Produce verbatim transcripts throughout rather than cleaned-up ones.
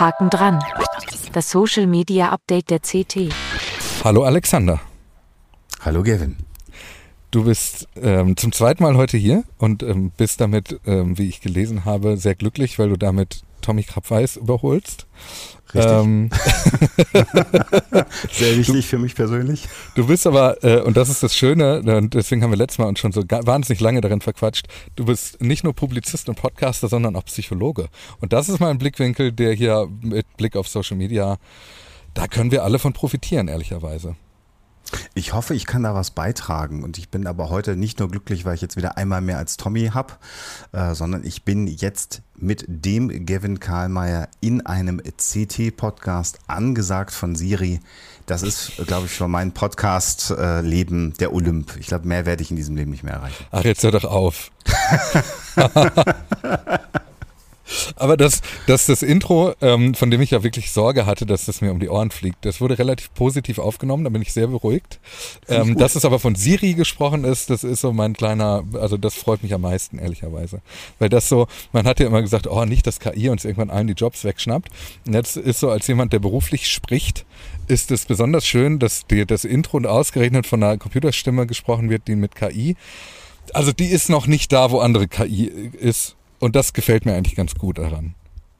Haken dran. Das Social Media Update der C T. Hallo Alexander. Hallo Gavin. Du bist ähm, zum zweiten Mal heute hier und ähm, bist damit, ähm, wie ich gelesen habe, sehr glücklich, weil du damit Tommy Krabweis überholst. Richtig. Ähm, Sehr wichtig für mich persönlich. Du bist aber, äh, und das ist das Schöne, und deswegen haben wir letztes Mal uns schon so ga- wahnsinnig lange darin verquatscht, du bist nicht nur Publizist und Podcaster, sondern auch Psychologe. Und das ist mal ein Blickwinkel, der hier mit Blick auf Social Media, da können wir alle von profitieren, ehrlicherweise. Ich hoffe, ich kann da was beitragen und ich bin aber heute nicht nur glücklich, weil ich jetzt wieder einmal mehr als Tommy habe, äh, sondern ich bin jetzt mit dem Gavin Karlmeier in einem C T-Podcast angesagt von Siri. Das ist, glaube ich, für mein Podcast-Leben der Olymp. Ich glaube, mehr werde ich in diesem Leben nicht mehr erreichen. Ach, jetzt hör doch auf. Aber das, das, das Intro, ähm, von dem ich ja wirklich Sorge hatte, dass das mir um die Ohren fliegt, das wurde relativ positiv aufgenommen, da bin ich sehr beruhigt. Ähm, dass es aber von Siri gesprochen ist, das ist so mein kleiner, also das freut mich am meisten, ehrlicherweise. Weil das so, man hat ja immer gesagt, oh, nicht, dass K I uns irgendwann allen die Jobs wegschnappt. Und jetzt ist so, als jemand, der beruflich spricht, ist es besonders schön, dass die, das Intro ausgerechnet von einer Computerstimme gesprochen wird, die mit K I, also die ist noch nicht da, wo andere K I ist. Und das gefällt mir eigentlich ganz gut daran.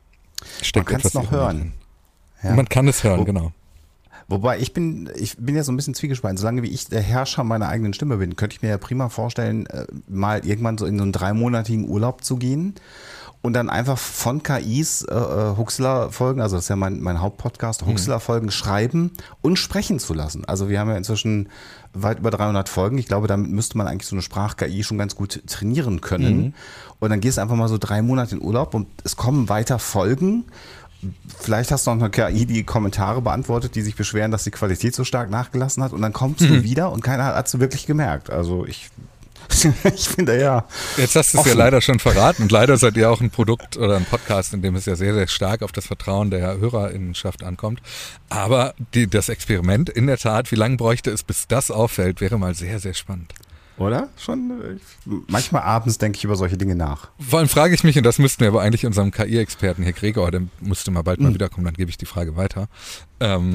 Steckt man kann es noch hören. Ja. Man kann es hören, Wo, genau. Wobei ich bin, ich bin ja so ein bisschen zwiegespalten. Solange wie ich der Herrscher meiner eigenen Stimme bin, könnte ich mir ja prima vorstellen, mal irgendwann so in so einen dreimonatigen Urlaub zu gehen und dann einfach von K Is äh, Huxler-Folgen, also das ist ja mein, mein Hauptpodcast, Huxler-Folgen mhm. schreiben und sprechen zu lassen. Also wir haben ja inzwischen weit über dreihundert Folgen. Ich glaube, damit müsste man eigentlich so eine Sprach-K I schon ganz gut trainieren können. Mhm. Und dann gehst du einfach mal so drei Monate in Urlaub und es kommen weiter Folgen. Vielleicht hast du noch eine K I, die Kommentare beantwortet, die sich beschweren, dass die Qualität so stark nachgelassen hat. Und dann kommst mhm. du wieder und keiner hat es wirklich gemerkt. Also ich... Ich finde ja. Jetzt hast du es ja leider schon verraten und leider seid ihr auch ein Produkt oder ein Podcast, in dem es ja sehr, sehr stark auf das Vertrauen der Hörerinnenschaft ankommt. Aber die, das Experiment in der Tat, wie lange bräuchte es, bis das auffällt, wäre mal sehr, sehr spannend. Oder? Schon. Manchmal abends denke ich über solche Dinge nach. Vor allem frage ich mich, und das müssten wir aber eigentlich unserem K I-Experten, Herr Gregor, der müsste mal bald mal mhm. wiederkommen, dann gebe ich die Frage weiter. Ähm,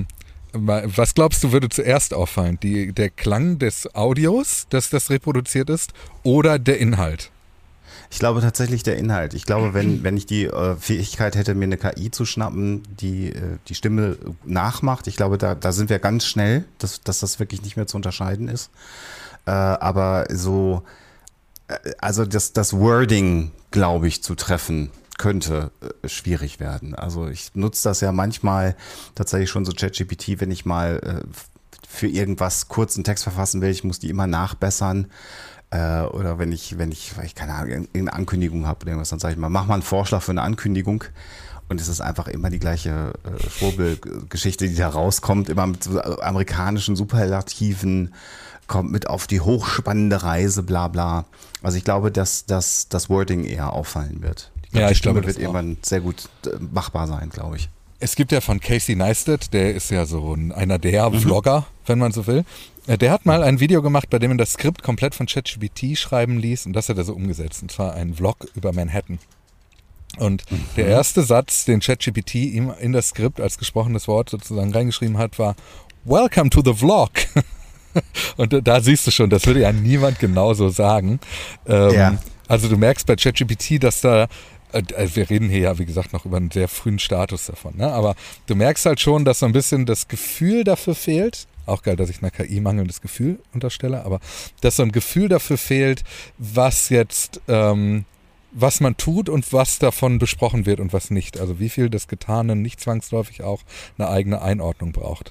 Was glaubst du, würde zuerst auffallen? Die, der Klang des Audios, dass das reproduziert ist, oder der Inhalt? Ich glaube tatsächlich der Inhalt. Ich glaube, wenn, wenn ich die äh, Fähigkeit hätte, mir eine K I zu schnappen, die äh, die Stimme nachmacht, ich glaube, da, da sind wir ganz schnell, dass, dass das wirklich nicht mehr zu unterscheiden ist. Äh, aber so, äh, also das, das Wording, glaube ich, zu treffen, könnte äh, schwierig werden. Also ich nutze das ja manchmal tatsächlich schon so ChatGPT, wenn ich mal äh, für irgendwas kurz einen Text verfassen will, ich muss die immer nachbessern. Äh, oder wenn ich, wenn ich, weil ich keine Ahnung, irgendeine Ankündigung habe oder irgendwas, dann sage ich mal, mach mal einen Vorschlag für eine Ankündigung. Und es ist einfach immer die gleiche äh, Schwurbelgeschichte, die da rauskommt, immer mit so amerikanischen Superlativen, kommt mit auf die hochspannende Reise, bla bla. Also ich glaube, dass, dass das Wording eher auffallen wird. Ich glaub, ja, die ich Stimme glaube, wird irgendwann sehr gut machbar sein, glaube ich. Es gibt ja von Casey Neistat, der ist ja so ein, einer der mhm. Vlogger, wenn man so will. Der hat mal ein Video gemacht, bei dem er das Skript komplett von ChatGPT schreiben ließ und das hat er so umgesetzt. Und zwar ein Vlog über Manhattan. Und mhm. der erste Satz, den ChatGPT ihm in das Skript als gesprochenes Wort sozusagen reingeschrieben hat, war Welcome to the Vlog. Und da siehst du schon, das würde ja niemand genauso sagen. Ähm, ja. Also du merkst bei ChatGPT, dass da, also wir reden hier ja wie gesagt noch über einen sehr frühen Status davon, ne? Aber du merkst halt schon, dass so ein bisschen das Gefühl dafür fehlt. Auch geil, dass ich einer K I mangelndes Gefühl unterstelle, aber dass so ein Gefühl dafür fehlt, was jetzt, ähm, was man tut und was davon besprochen wird und was nicht. Also wie viel des Getanen nicht zwangsläufig auch eine eigene Einordnung braucht.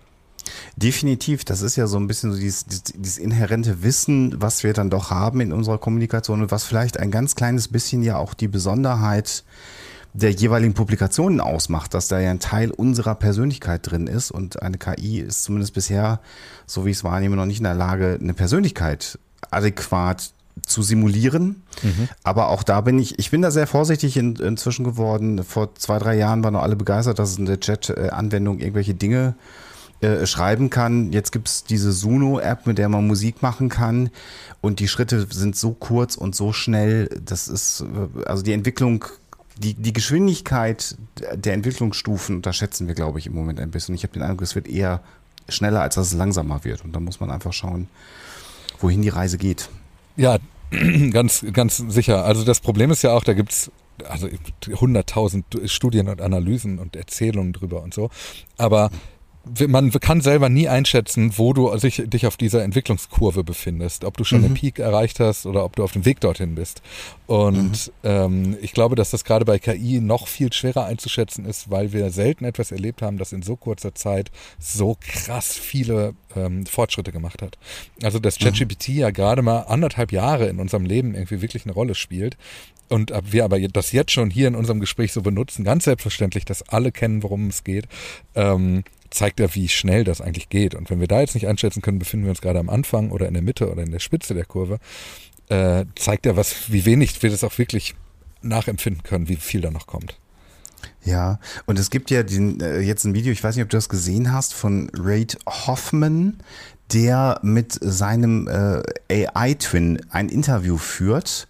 Definitiv, das ist ja so ein bisschen so dieses, dieses inhärente Wissen, was wir dann doch haben in unserer Kommunikation und was vielleicht ein ganz kleines bisschen ja auch die Besonderheit der jeweiligen Publikationen ausmacht, dass da ja ein Teil unserer Persönlichkeit drin ist und eine K I ist zumindest bisher, so wie ich es wahrnehme, noch nicht in der Lage, eine Persönlichkeit adäquat zu simulieren. Mhm. Aber auch da bin ich, ich bin da sehr vorsichtig in, inzwischen geworden. Vor zwei, drei Jahren waren noch alle begeistert, dass es in der Chat-Anwendung irgendwelche Dinge äh, schreiben kann. Jetzt gibt es diese Suno-App, mit der man Musik machen kann. Und die Schritte sind so kurz und so schnell. Das ist, also die Entwicklung die, die Geschwindigkeit der Entwicklungsstufen unterschätzen wir, glaube ich, im Moment ein bisschen. Ich habe den Eindruck, es wird eher schneller, als dass es langsamer wird. Und da muss man einfach schauen, wohin die Reise geht. Ja, ganz, ganz sicher. Also das Problem ist ja auch, da gibt es also hunderttausend Studien und Analysen und Erzählungen drüber und so. Aber man kann selber nie einschätzen, wo du sich, dich auf dieser Entwicklungskurve befindest. Ob du schon mhm. den Peak erreicht hast oder ob du auf dem Weg dorthin bist. Und mhm. ähm, ich glaube, dass das gerade bei K I noch viel schwerer einzuschätzen ist, weil wir selten etwas erlebt haben, das in so kurzer Zeit so krass viele ähm, Fortschritte gemacht hat. Also dass ChatGPT mhm. ja gerade mal anderthalb Jahre in unserem Leben irgendwie wirklich eine Rolle spielt. Und wir aber das jetzt schon hier in unserem Gespräch so benutzen, ganz selbstverständlich, dass alle kennen, worum es geht, ähm, zeigt ja, wie schnell das eigentlich geht. Und wenn wir da jetzt nicht einschätzen können, befinden wir uns gerade am Anfang oder in der Mitte oder in der Spitze der Kurve, äh, zeigt ja, was, wie wenig wir das auch wirklich nachempfinden können, wie viel da noch kommt. Ja, und es gibt ja den, äh, jetzt ein Video, ich weiß nicht, ob du das gesehen hast, von Reid Hoffman, der mit seinem äh, A I-Twin ein Interview führt.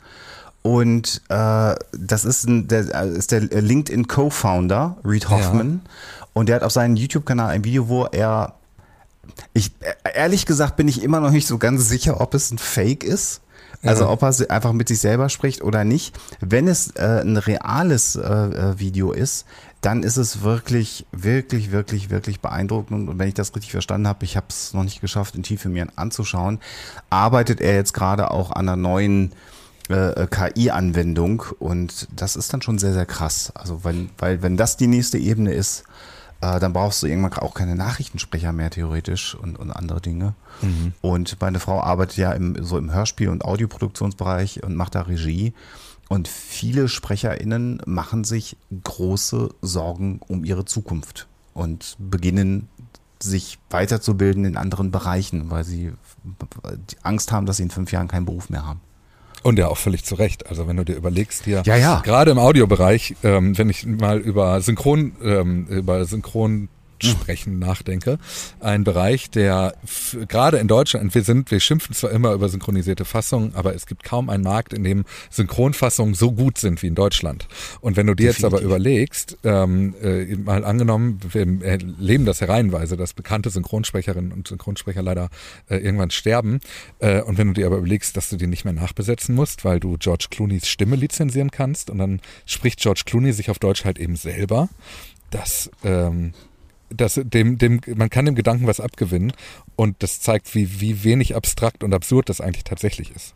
Und äh, das ist, ein, der, ist der LinkedIn-Co-Founder, Reid Hoffman. Ja. Und der hat auf seinem YouTube-Kanal ein Video, wo er, ich ehrlich gesagt bin ich immer noch nicht so ganz sicher, ob es ein Fake ist. Also ja. ob er einfach mit sich selber spricht oder nicht. Wenn es äh, ein reales äh, Video ist, dann ist es wirklich, wirklich, wirklich, wirklich beeindruckend. Und wenn ich das richtig verstanden habe, ich habe es noch nicht geschafft, in Tiefe mir anzuschauen, arbeitet er jetzt gerade auch an einer neuen äh, K I-Anwendung. Und das ist dann schon sehr, sehr krass. Also wenn, weil wenn das die nächste Ebene ist, dann brauchst du irgendwann auch keine Nachrichtensprecher mehr theoretisch und, und andere Dinge. Mhm. Und meine Frau arbeitet ja im, so im Hörspiel- und Audioproduktionsbereich und macht da Regie. Und viele SprecherInnen machen sich große Sorgen um ihre Zukunft und beginnen sich weiterzubilden in anderen Bereichen, weil sie Angst haben, dass sie in fünf Jahren keinen Beruf mehr haben. Und ja, auch völlig zu Recht. Also wenn du dir überlegst hier, ja, ja. gerade im Audiobereich, ähm, wenn ich mal über Synchron, ähm, über Synchron sprechen nachdenke, ein Bereich, der f- gerade in Deutschland, wir sind, wir schimpfen zwar immer über synchronisierte Fassungen, aber es gibt kaum einen Markt, in dem Synchronfassungen so gut sind wie in Deutschland. Und wenn du dir Definitiv. jetzt aber überlegst, ähm, äh, mal angenommen, wir erleben das ja reihenweise, dass bekannte Synchronsprecherinnen und Synchronsprecher leider äh, irgendwann sterben. Äh, und wenn du dir aber überlegst, dass du die nicht mehr nachbesetzen musst, weil du George Clooneys Stimme lizenzieren kannst und dann spricht George Clooney sich auf Deutsch halt eben selber, das ähm, Das, dem, dem, man kann dem Gedanken was abgewinnen und das zeigt, wie, wie wenig abstrakt und absurd das eigentlich tatsächlich ist.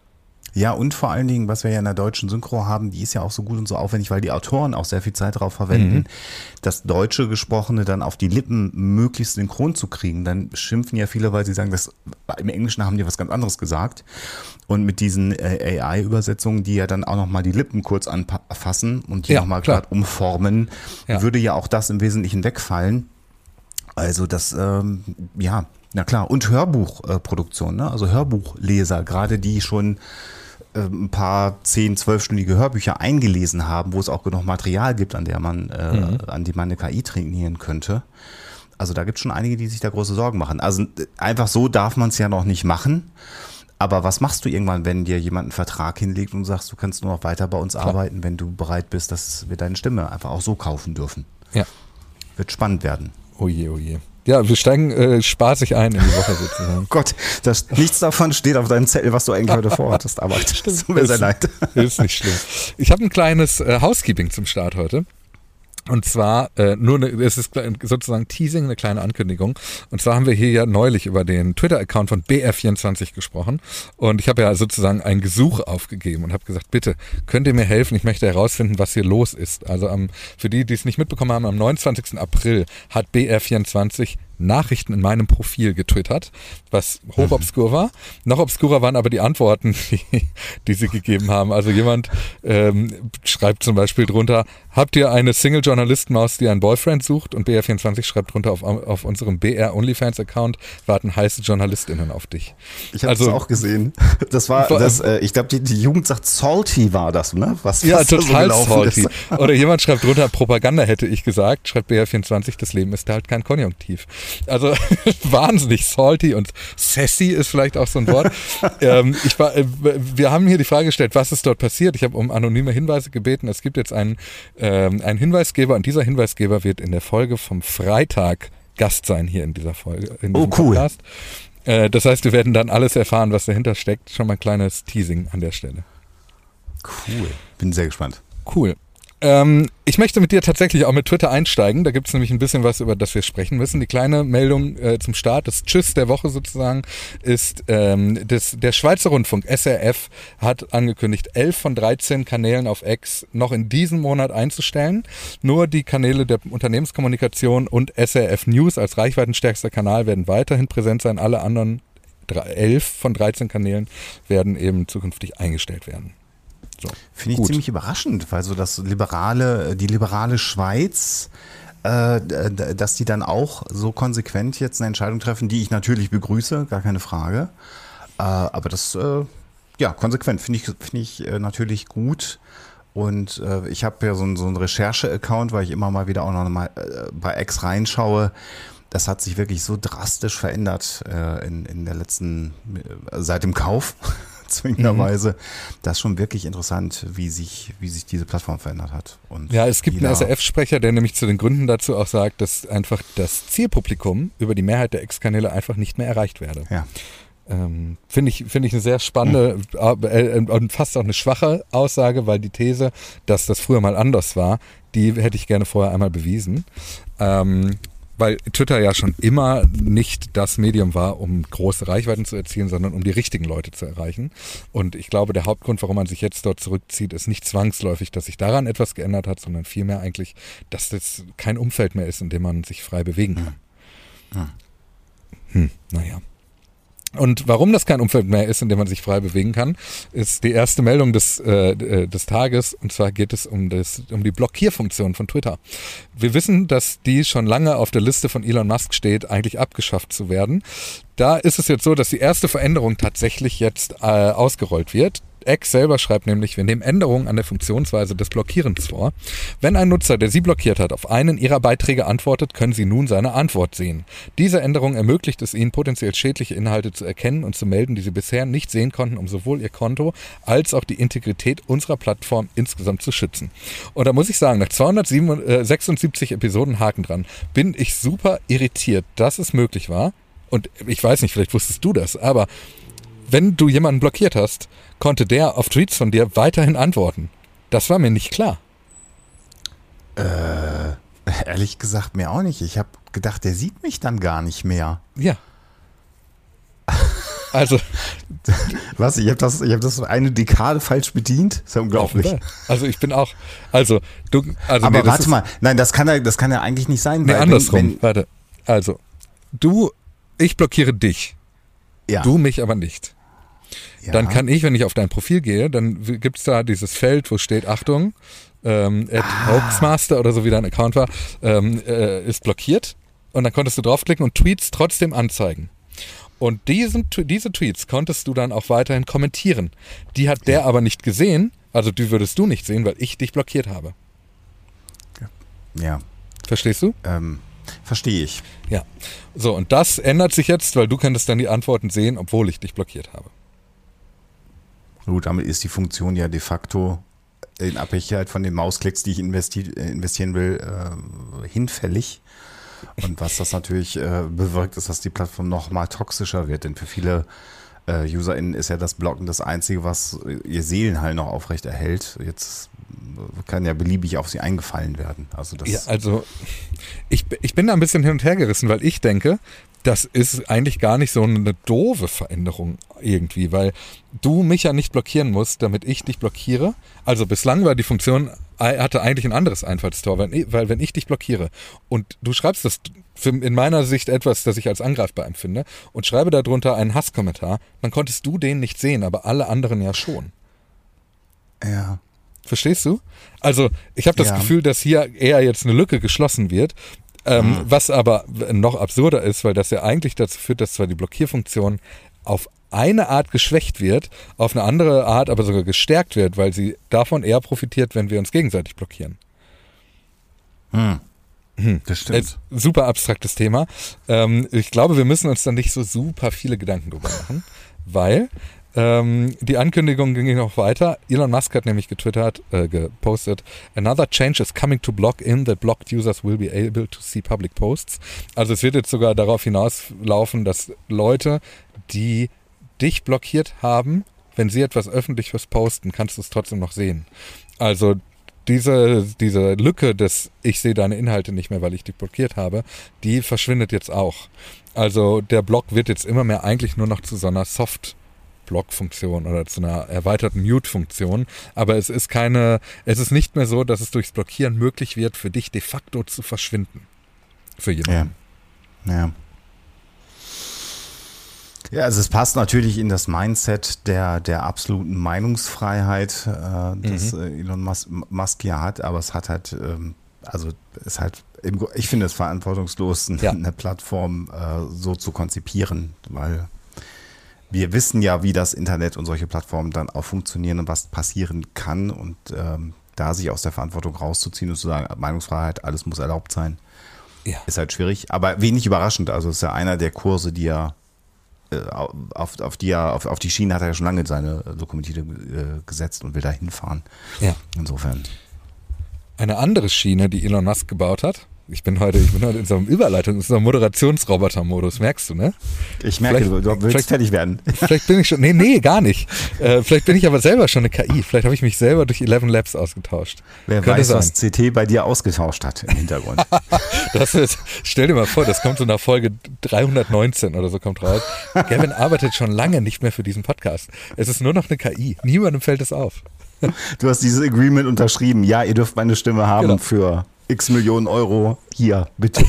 Ja, und vor allen Dingen, was wir ja in der deutschen Synchro haben, die ist ja auch so gut und so aufwendig, weil die Autoren auch sehr viel Zeit darauf verwenden, mhm. das deutsche Gesprochene dann auf die Lippen möglichst synchron zu kriegen. Dann schimpfen ja viele, weil sie sagen, das, im Englischen haben die was ganz anderes gesagt. Und mit diesen äh, A I-Übersetzungen, die ja dann auch nochmal die Lippen kurz anfassen und die ja, nochmal gerade umformen, ja. würde ja auch das im Wesentlichen wegfallen. Also das, ähm, ja, na klar. Und Hörbuchproduktion, ne? Also Hörbuchleser, gerade die schon äh, ein paar zehn-, zwölfstündige Hörbücher eingelesen haben, wo es auch genug Material gibt, an der man, äh, mhm. an die man eine K I trainieren könnte. Also da gibt es schon einige, die sich da große Sorgen machen. Also einfach so darf man es ja noch nicht machen. Aber was machst du irgendwann, wenn dir jemand einen Vertrag hinlegt und sagst, du kannst nur noch weiter bei uns Klar. arbeiten, wenn du bereit bist, dass wir deine Stimme einfach auch so kaufen dürfen? Ja. Wird spannend werden. Oh je, oh je. Ja, wir steigen äh, spaßig ein in die Woche sozusagen. Gott, das, nichts davon steht auf deinem Zettel, was du eigentlich heute vorhattest, aber das tut mir sehr leid. Ist nicht schlimm. Ich habe ein kleines äh, Housekeeping zum Start heute. Und zwar, äh, nur eine, es ist sozusagen Teasing, eine kleine Ankündigung. Und zwar haben wir hier ja neulich über den Twitter-Account von B R vierundzwanzig gesprochen. Und ich habe ja sozusagen ein Gesuch aufgegeben und habe gesagt, bitte, könnt ihr mir helfen? Ich möchte herausfinden, was hier los ist. Also am, für die, die es nicht mitbekommen haben, am neunundzwanzigsten April hat B R vierundzwanzig Nachrichten in meinem Profil getwittert, was hochobskur war. Noch obskurer waren aber die Antworten, die, die sie gegeben haben. Also jemand ähm, schreibt zum Beispiel drunter, habt ihr eine Single-Journalisten-Maus, die einen Boyfriend sucht? Und B R vierundzwanzig schreibt drunter, auf, auf unserem B R OnlyFans-Account warten heiße JournalistInnen auf dich. Ich habe also, das auch gesehen. Das war, das, äh, ich glaube, die, die Jugend sagt, salty war das, ne? Was, ja, was total so salty. Ist. Oder jemand schreibt drunter, Propaganda hätte ich gesagt, schreibt B R vierundzwanzig, das Leben ist halt kein Konjunktiv. Also wahnsinnig salty und sassy ist vielleicht auch so ein Wort. ähm, ich war, äh, wir haben hier die Frage gestellt, was ist dort passiert? Ich habe um anonyme Hinweise gebeten. Es gibt jetzt einen, ähm, einen Hinweisgeber und dieser Hinweisgeber wird in der Folge vom Freitag Gast sein hier in dieser Folge. In oh, cool. Podcast. Äh, das heißt, wir werden dann alles erfahren, was dahinter steckt. Schon mal ein kleines Teasing an der Stelle. Cool. Bin sehr gespannt. Cool. Ähm, ich möchte mit dir tatsächlich auch mit Twitter einsteigen. Da gibt es nämlich ein bisschen was, über das wir sprechen müssen. Die kleine Meldung äh, zum Start, das Tschüss der Woche sozusagen, ist ähm, das, der Schweizer Rundfunk, S R F, hat angekündigt, elf von dreizehn Kanälen auf X noch in diesem Monat einzustellen. Nur die Kanäle der Unternehmenskommunikation und S R F News als reichweitenstärkster Kanal werden weiterhin präsent sein. Alle anderen elf von dreizehn Kanälen werden eben zukünftig eingestellt werden. So, finde ich gut. ziemlich überraschend, weil so das liberale, die liberale Schweiz, äh, dass die dann auch so konsequent jetzt eine Entscheidung treffen, die ich natürlich begrüße, gar keine Frage. Äh, aber das, äh, ja, konsequent finde ich, finde ich äh, natürlich gut. Und äh, ich habe ja so, ein, so einen Recherche-Account, weil ich immer mal wieder auch noch mal äh, bei X reinschaue. Das hat sich wirklich so drastisch verändert äh, in, in der letzten, äh, seit dem Kauf. Zwingenderweise. Mhm. Das ist schon wirklich interessant, wie sich, wie sich diese Plattform verändert hat. Und ja, es gibt einen S R F-Sprecher, der nämlich zu den Gründen dazu auch sagt, dass einfach das Zielpublikum über die Mehrheit der X-Kanäle einfach nicht mehr erreicht werde. Ja. Ähm, finde ich, finde ich eine sehr spannende mhm. äh, und fast auch eine schwache Aussage, weil die These, dass das früher mal anders war, die hätte ich gerne vorher einmal bewiesen. Ähm, Weil Twitter ja schon immer nicht das Medium war, um große Reichweiten zu erzielen, sondern um die richtigen Leute zu erreichen. Und ich glaube, der Hauptgrund, warum man sich jetzt dort zurückzieht, ist nicht zwangsläufig, dass sich daran etwas geändert hat, sondern vielmehr eigentlich, dass das kein Umfeld mehr ist, in dem man sich frei bewegen kann. Hm. Hm, naja. Und warum das kein Umfeld mehr ist, in dem man sich frei bewegen kann, ist die erste Meldung des, äh, des Tages. Und zwar geht es um, das, um die Blockierfunktion von Twitter. Wir wissen, dass die schon lange auf der Liste von Elon Musk steht, eigentlich abgeschafft zu werden. Da ist es jetzt so, dass die erste Veränderung tatsächlich jetzt äh, ausgerollt wird. X selber schreibt nämlich, wir nehmen Änderungen an der Funktionsweise des Blockierens vor. Wenn ein Nutzer, der Sie blockiert hat, auf einen Ihrer Beiträge antwortet, können Sie nun seine Antwort sehen. Diese Änderung ermöglicht es Ihnen, potenziell schädliche Inhalte zu erkennen und zu melden, die Sie bisher nicht sehen konnten, um sowohl Ihr Konto als auch die Integrität unserer Plattform insgesamt zu schützen. Und da muss ich sagen, nach zweihundertsechsundsiebzig Episoden Haken dran, bin ich super irritiert, dass es möglich war. Und ich weiß nicht, vielleicht wusstest du das, aber wenn du jemanden blockiert hast, konnte der auf Tweets von dir weiterhin antworten. Das war mir nicht klar. Äh, ehrlich gesagt mir auch nicht. Ich habe gedacht, der sieht mich dann gar nicht mehr. Ja. Also. Was? Ich habe das, ich hab das eine Dekade falsch bedient? Das ist ja unglaublich. Also ich bin auch, also du, also aber nee, warte mal, nein, das kann ja, das kann ja eigentlich nicht sein. Nee, weil andersrum, wenn, wenn, warte. Also, du, ich blockiere dich. Ja. Du mich aber nicht. Ja. Dann kann ich, wenn ich auf dein Profil gehe, dann gibt's da dieses Feld, wo steht, Achtung, ähm, at Ah. Hoaxmaster oder so wie dein Account war, ähm, äh, ist blockiert. Und dann konntest du draufklicken und Tweets trotzdem anzeigen. Und diesen, diese Tweets konntest du dann auch weiterhin kommentieren. Die hat der Ja. aber nicht gesehen, also die würdest du nicht sehen, weil ich dich blockiert habe. Ja. Verstehst du? Ähm, verstehe ich. Ja. So, und das ändert sich jetzt, weil du könntest dann die Antworten sehen, obwohl ich dich blockiert habe. Gut, damit ist die Funktion ja de facto in Abhängigkeit von den Mausklicks, die ich investi- investieren will, äh, hinfällig. Und was das natürlich äh, bewirkt, ist, dass die Plattform noch mal toxischer wird. Denn für viele äh, UserInnen ist ja das Blocken das Einzige, was ihr Seelenheil noch aufrecht erhält. Jetzt kann ja beliebig auf sie eingefallen werden. Also, das Ja, also ich, ich bin da ein bisschen hin und her gerissen, weil ich denke, das ist eigentlich gar nicht so eine doofe Veränderung irgendwie, weil du mich ja nicht blockieren musst, damit ich dich blockiere. Also bislang war die Funktion, hatte eigentlich ein anderes Einfallstor, weil, weil wenn ich dich blockiere und du schreibst das für, in meiner Sicht etwas, das ich als angreifbar empfinde und schreibe darunter einen Hasskommentar, dann konntest du den nicht sehen, aber alle anderen ja schon. ja. Verstehst du? Also ich habe das Ja. Gefühl, dass hier eher jetzt eine Lücke geschlossen wird, ähm, Mhm. was aber noch absurder ist, weil das ja eigentlich dazu führt, dass zwar die Blockierfunktion auf eine Art geschwächt wird, auf eine andere Art aber sogar gestärkt wird, weil sie davon eher profitiert, wenn wir uns gegenseitig blockieren. Hm. Hm, das stimmt. Äh, super abstraktes Thema. Ähm, ich glaube, wir müssen uns da nicht so super viele Gedanken drüber machen, weil ähm, die Ankündigung ging noch weiter. Elon Musk hat nämlich getwittert, äh, gepostet, another change is coming to Block.in that blocked users will be able to see public posts. Also es wird jetzt sogar darauf hinauslaufen, dass Leute, die dich blockiert haben, wenn sie etwas Öffentliches posten, kannst du es trotzdem noch sehen. Also Diese, diese Lücke des ich sehe deine Inhalte nicht mehr, weil ich dich blockiert habe, die verschwindet jetzt auch. Also der Block wird jetzt immer mehr eigentlich nur noch zu so einer Soft-Block-Funktion oder zu einer erweiterten Mute-Funktion. Aber es ist keine, es ist nicht mehr so, dass es durchs Blockieren möglich wird, für dich de facto zu verschwinden. Für jemanden. Ja. Ja. Ja, also es passt natürlich in das Mindset der, der absoluten Meinungsfreiheit, äh, das mhm. äh, Elon Musk, Musk ja hat, aber es hat halt, ähm, also es ist halt, im, ich finde es verantwortungslos, ja. eine Plattform äh, so zu konzipieren, weil wir wissen ja, wie das Internet und solche Plattformen dann auch funktionieren und was passieren kann und ähm, da sich aus der Verantwortung rauszuziehen und zu sagen, Meinungsfreiheit, alles muss erlaubt sein, ja. ist halt schwierig, aber wenig überraschend, also es ist ja einer der Kurse, die er Auf, auf, die, auf, auf die Schiene hat er ja schon lange seine Lokomotive äh, gesetzt und will da hinfahren. Ja. Insofern. Eine andere Schiene, die Elon Musk gebaut hat, ich bin heute, ich bin heute in so einem Überleitung, in so einem Moderationsroboter-Modus, merkst du, ne? Ich merke, vielleicht, du willst fertig werden. Vielleicht bin ich schon, nee, nee, gar nicht. Äh, vielleicht bin ich aber selber schon eine K I. Vielleicht habe ich mich selber durch Eleven Labs ausgetauscht. Wer Könnte weiß, sein. was C T bei dir ausgetauscht hat im Hintergrund. Das ist, stell dir mal vor, das kommt so nach Folge dreihundertneunzehn oder so kommt raus. Gavin arbeitet schon lange nicht mehr für diesen Podcast. Es ist nur noch eine K I. Niemandem fällt es auf. Du hast dieses Agreement unterschrieben. Ja, ihr dürft meine Stimme haben Genau. für x Millionen Euro. Hier, bitte.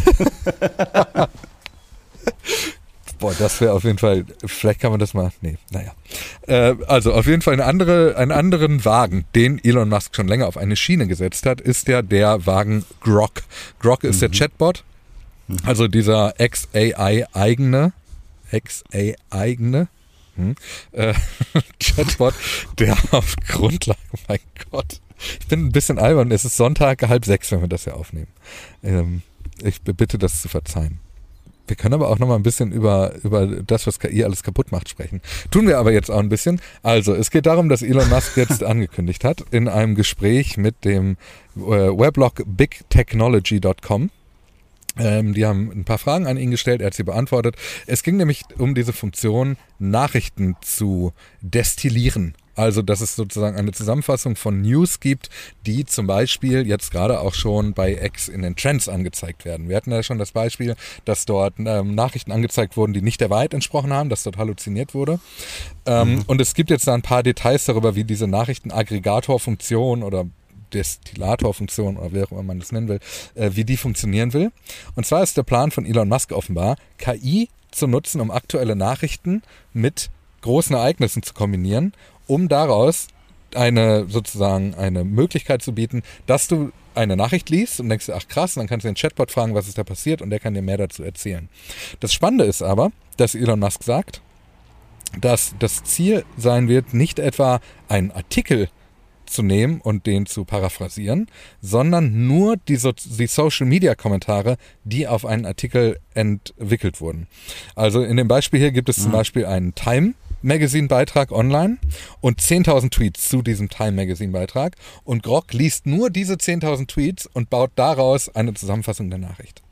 Boah, das wäre auf jeden Fall, vielleicht kann man das mal, nee, naja. Äh, also auf jeden Fall eine andere, einen anderen Wagen, den Elon Musk schon länger auf eine Schiene gesetzt hat, ist ja der Wagen Grok. Grok ist mhm. der Chatbot, also dieser X A I-eigene, X A I-eigene hm, äh, Chatbot, der auf Grundlage, mein Gott, ich bin ein bisschen albern, es ist Sonntag, halb sechs, wenn wir das hier aufnehmen. Ähm, ich bitte das zu verzeihen. Wir können aber auch noch mal ein bisschen über, über das, was K I alles kaputt macht, sprechen. Tun wir aber jetzt auch ein bisschen. Also, es geht darum, dass Elon Musk jetzt angekündigt hat, in einem Gespräch mit dem äh, Weblog big technology dot com. Ähm, die haben ein paar Fragen an ihn gestellt, er hat sie beantwortet. Es ging nämlich um diese Funktion, Nachrichten zu destillieren. Also, dass es sozusagen eine Zusammenfassung von News gibt, die zum Beispiel jetzt gerade auch schon bei X in den Trends angezeigt werden. Wir hatten ja schon das Beispiel, dass dort ähm, Nachrichten angezeigt wurden, die nicht der Wahrheit entsprochen haben, dass dort halluziniert wurde. Ähm, mhm. Und es gibt jetzt da ein paar Details darüber, wie diese Nachrichtenaggregatorfunktion oder Destillatorfunktion oder wie auch immer man das nennen will, äh, wie die funktionieren will. Und zwar ist der Plan von Elon Musk offenbar, K I zu nutzen, um aktuelle Nachrichten mit großen Ereignissen zu kombinieren, um daraus eine sozusagen eine Möglichkeit zu bieten, dass du eine Nachricht liest und denkst, ach krass, dann kannst du den Chatbot fragen, was ist da passiert und der kann dir mehr dazu erzählen. Das Spannende ist aber, dass Elon Musk sagt, dass das Ziel sein wird, nicht etwa einen Artikel zu nehmen und den zu paraphrasieren, sondern nur die, so- die Social-Media-Kommentare, die auf einen Artikel entwickelt wurden. Also in dem Beispiel hier gibt es zum Beispiel einen Time-Magazine-Beitrag online und zehntausend Tweets zu diesem Time-Magazine-Beitrag und Grok liest nur diese zehntausend Tweets und baut daraus eine Zusammenfassung der Nachricht.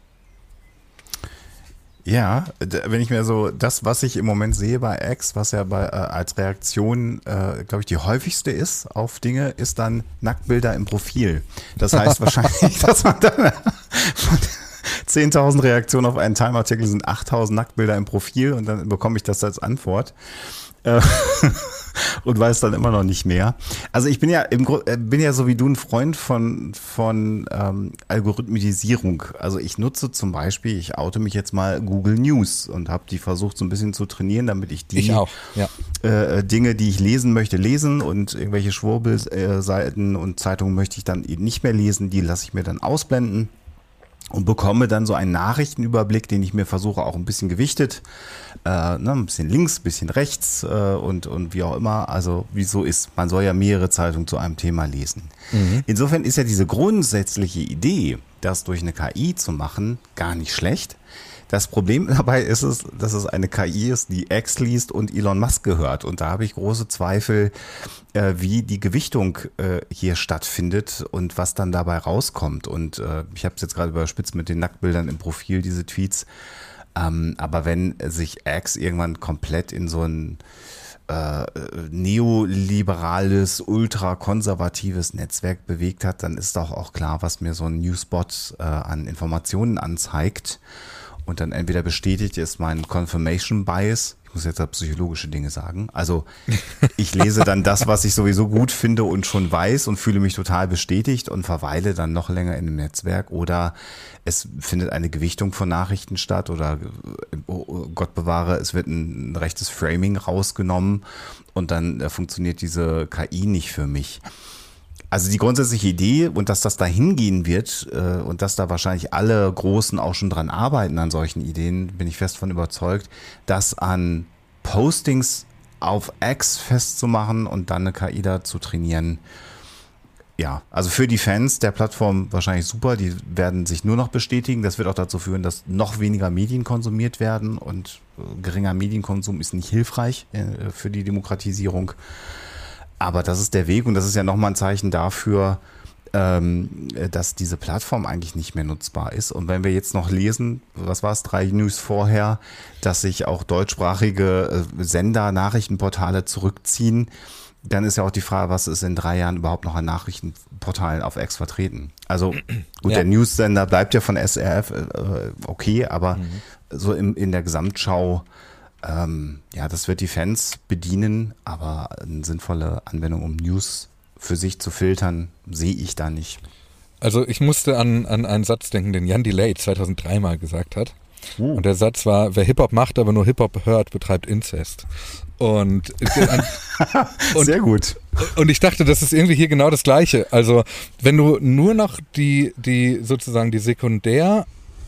Ja, d- wenn ich mir so das, was ich im Moment sehe bei X, was ja bei, äh, als Reaktion, äh, glaube ich, die häufigste ist auf Dinge, ist dann Nacktbilder im Profil. Das heißt wahrscheinlich, dass man dann von zehntausend Reaktionen auf einen Time-Artikel sind achttausend Nacktbilder im Profil und dann bekomme ich das als Antwort. Äh, und weiß dann immer noch nicht mehr. Also ich bin ja im Grund, bin ja so wie du ein Freund von, von ähm, Algorithmisierung. Also ich nutze zum Beispiel, ich oute mich jetzt mal Google News und habe die versucht so ein bisschen zu trainieren, damit ich die Ich auch, ja. äh, Dinge, die ich lesen möchte, lesen und irgendwelche Schwurbelseiten und Zeitungen möchte ich dann eben nicht mehr lesen, die lasse ich mir dann ausblenden. Und bekomme dann so einen Nachrichtenüberblick, den ich mir versuche auch ein bisschen gewichtet, äh, ne, ein bisschen links, ein bisschen rechts äh, und, und wie auch immer, also wie so ist, man soll ja mehrere Zeitungen zu einem Thema lesen. Mhm. Insofern ist ja diese grundsätzliche Idee, das durch eine K I zu machen, gar nicht schlecht. Das Problem dabei ist es, dass es eine K I ist, die X liest und Elon Musk gehört. Und da habe ich große Zweifel, äh, wie die Gewichtung äh, hier stattfindet und was dann dabei rauskommt. Und äh, ich habe es jetzt gerade überspitzt mit den Nacktbildern im Profil, diese Tweets. Ähm, aber wenn sich X irgendwann komplett in so ein äh, neoliberales, ultrakonservatives Netzwerk bewegt hat, dann ist doch auch klar, was mir so ein Newsbot äh, an Informationen anzeigt. Und dann entweder bestätigt ist mein Confirmation Bias, ich muss jetzt da psychologische Dinge sagen, also ich lese dann das, was ich sowieso gut finde und schon weiß und fühle mich total bestätigt und verweile dann noch länger in dem Netzwerk, oder es findet eine Gewichtung von Nachrichten statt oder oh Gott bewahre, es wird ein rechtes Framing rausgenommen und dann äh, funktioniert diese K I nicht für mich. Also die grundsätzliche Idee und dass das da hingehen wird äh, und dass da wahrscheinlich alle Großen auch schon dran arbeiten an solchen Ideen, bin ich fest von überzeugt, das an Postings auf X festzumachen und dann eine K I da zu trainieren. Ja, also für die Fans der Plattform wahrscheinlich super, die werden sich nur noch bestätigen. Das wird auch dazu führen, dass noch weniger Medien konsumiert werden und äh, geringer Medienkonsum ist nicht hilfreich äh, für die Demokratisierung. Aber das ist der Weg und das ist ja nochmal ein Zeichen dafür, ähm, dass diese Plattform eigentlich nicht mehr nutzbar ist. Und wenn wir jetzt noch lesen, was war es, drei News vorher, dass sich auch deutschsprachige äh, Sender, Nachrichtenportale zurückziehen, dann ist ja auch die Frage, was ist in drei Jahren überhaupt noch an Nachrichtenportalen auf X vertreten? Also gut, ja. Der News-Sender bleibt ja von S R F äh, okay, aber mhm. so im, in der Gesamtschau Ähm, ja, das wird die Fans bedienen, aber eine sinnvolle Anwendung, um News für sich zu filtern, sehe ich da nicht. Also ich musste an, an einen Satz denken, den Jan Delay zweitausenddrei mal gesagt hat. Uh. Und der Satz war, wer Hip-Hop macht, aber nur Hip-Hop hört, betreibt Inzest. Und, und sehr gut. Und ich dachte, das ist irgendwie hier genau das Gleiche. Also wenn du nur noch die, die sozusagen die Sekundär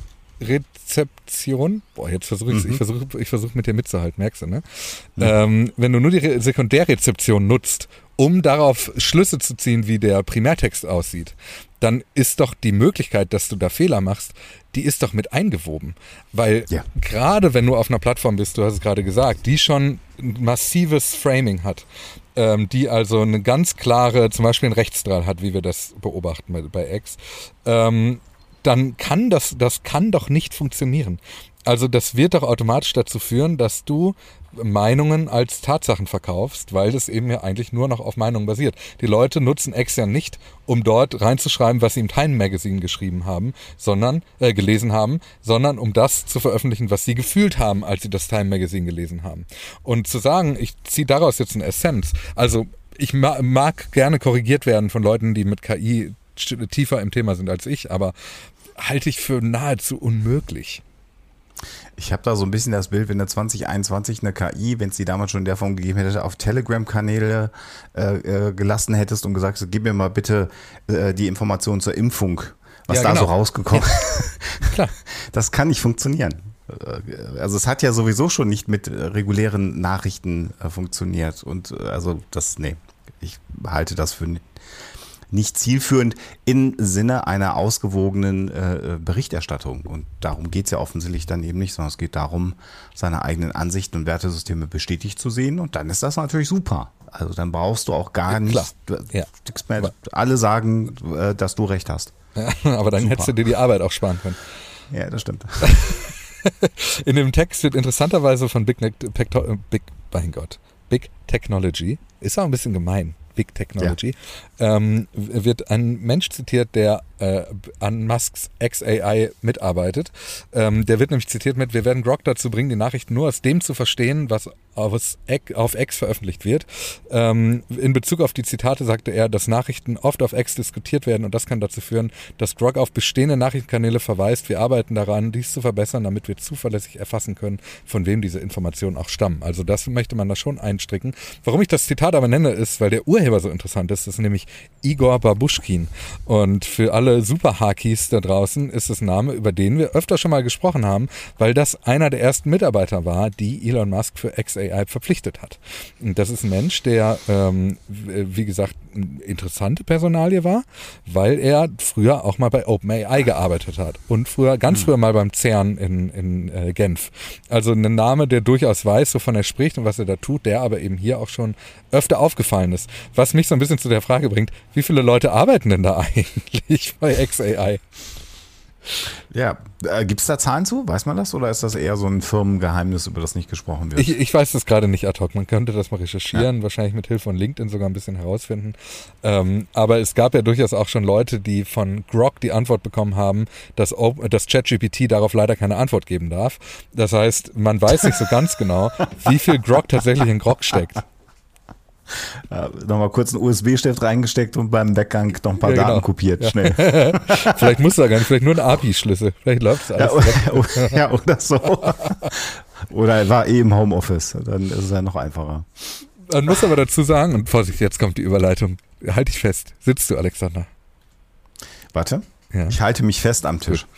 Rezeption, boah, jetzt versuche ich, mhm. ich versuche ich versuche mit dir mitzuhalten, merkst du, ne? Mhm. Ähm, wenn du nur die Re- Sekundärrezeption nutzt, um darauf Schlüsse zu ziehen, wie der Primärtext aussieht, dann ist doch die Möglichkeit, dass du da Fehler machst, die ist doch mit eingewoben. Weil ja. gerade wenn du auf einer Plattform bist, du hast es gerade gesagt, die schon ein massives Framing hat, ähm, die also eine ganz klare, zum Beispiel einen Rechtsstrahl hat, wie wir das beobachten bei, bei X, ähm, dann kann das, das kann doch nicht funktionieren. Also das wird doch automatisch dazu führen, dass du Meinungen als Tatsachen verkaufst, weil das eben ja eigentlich nur noch auf Meinungen basiert. Die Leute nutzen X ja nicht, um dort reinzuschreiben, was sie im Time Magazine geschrieben haben, sondern äh, gelesen haben, sondern um das zu veröffentlichen, was sie gefühlt haben, als sie das Time Magazine gelesen haben. Und zu sagen, ich ziehe daraus jetzt eine Essenz, also ich ma- mag gerne korrigiert werden von Leuten, die mit K I tiefer im Thema sind als ich, aber halte ich für nahezu unmöglich. Ich habe da so ein bisschen das Bild, wenn du zwanzig einundzwanzig eine K I, wenn es die damals schon in der Form gegeben hätte, auf Telegram-Kanäle äh, gelassen hättest und gesagt, gib mir mal bitte äh, die Informationen zur Impfung, was ja, da genau. so rausgekommen ist. Ja. Klar. Das kann nicht funktionieren. Also es hat ja sowieso schon nicht mit regulären Nachrichten äh, funktioniert und äh, also das, nee, ich halte das für nicht zielführend im Sinne einer ausgewogenen äh, Berichterstattung. Und darum geht es ja offensichtlich dann eben nicht, sondern es geht darum, seine eigenen Ansichten und Wertesysteme bestätigt zu sehen. Und dann ist das natürlich super. Also dann brauchst du auch gar ja, nicht, du, ja. mehr, alle sagen, äh, dass du recht hast. Ja, aber dann super. Hättest du dir die Arbeit auch sparen können. Ja, das stimmt. In dem Text wird interessanterweise von Big, Big, mein Gott, Big Technology, ist auch ein bisschen gemein, Big Technology, ja. ähm, wird ein Mensch zitiert, der äh, an Musks X A I mitarbeitet. Ähm, der wird nämlich zitiert mit, wir werden Grok dazu bringen, die Nachrichten nur aus dem zu verstehen, was aus, auf X veröffentlicht wird. Ähm, in Bezug auf die Zitate sagte er, dass Nachrichten oft auf X diskutiert werden und das kann dazu führen, dass Grok auf bestehende Nachrichtenkanäle verweist. Wir arbeiten daran, dies zu verbessern, damit wir zuverlässig erfassen können, von wem diese Informationen auch stammen. Also das möchte man da schon einstricken. Warum ich das Zitat aber nenne, ist, weil der Urheber so interessant ist. Das ist nämlich Igor Babuschkin. Und für alle Super-Hakis da draußen ist es ein Name, über den wir öfter schon mal gesprochen haben, weil das einer der ersten Mitarbeiter war, die Elon Musk für X A I verpflichtet hat. Und das ist ein Mensch, der, ähm, wie gesagt, eine interessante Personalie war, weil er früher auch mal bei OpenAI gearbeitet hat und früher, ganz früher mal beim CERN in, in äh, Genf. Also ein Name, der durchaus weiß, wovon er spricht und was er da tut, der aber eben hier auch schon öfter aufgefallen ist. Was mich so ein bisschen zu der Frage bringt, wie viele Leute arbeiten denn da eigentlich bei xAI? Ja, äh, gibt es da Zahlen zu? Weiß man das? Oder ist das eher so ein Firmengeheimnis, über das nicht gesprochen wird? Ich, ich weiß das gerade nicht ad hoc. Man könnte das mal recherchieren, ja. Wahrscheinlich mit Hilfe von LinkedIn sogar ein bisschen herausfinden. Ähm, aber es gab ja durchaus auch schon Leute, die von Grok die Antwort bekommen haben, dass, dass ChatGPT darauf leider keine Antwort geben darf. Das heißt, man weiß nicht so ganz genau, wie viel Grok tatsächlich in Grok steckt. Ja, nochmal kurz einen U S B-Stift reingesteckt und beim Weggang noch ein paar ja, Daten genau. kopiert, ja. Schnell. Vielleicht muss er gar nicht, vielleicht nur ein A P I-Schlüssel. Vielleicht läuft es alles. Ja oder, ja, oder so. Oder er war eh im Homeoffice, dann ist es ja noch einfacher. Man muss aber dazu sagen, und Vorsicht, jetzt kommt die Überleitung. Halt dich fest. Sitzt du, Alexander? Warte. Ja. Ich halte mich fest am Tisch.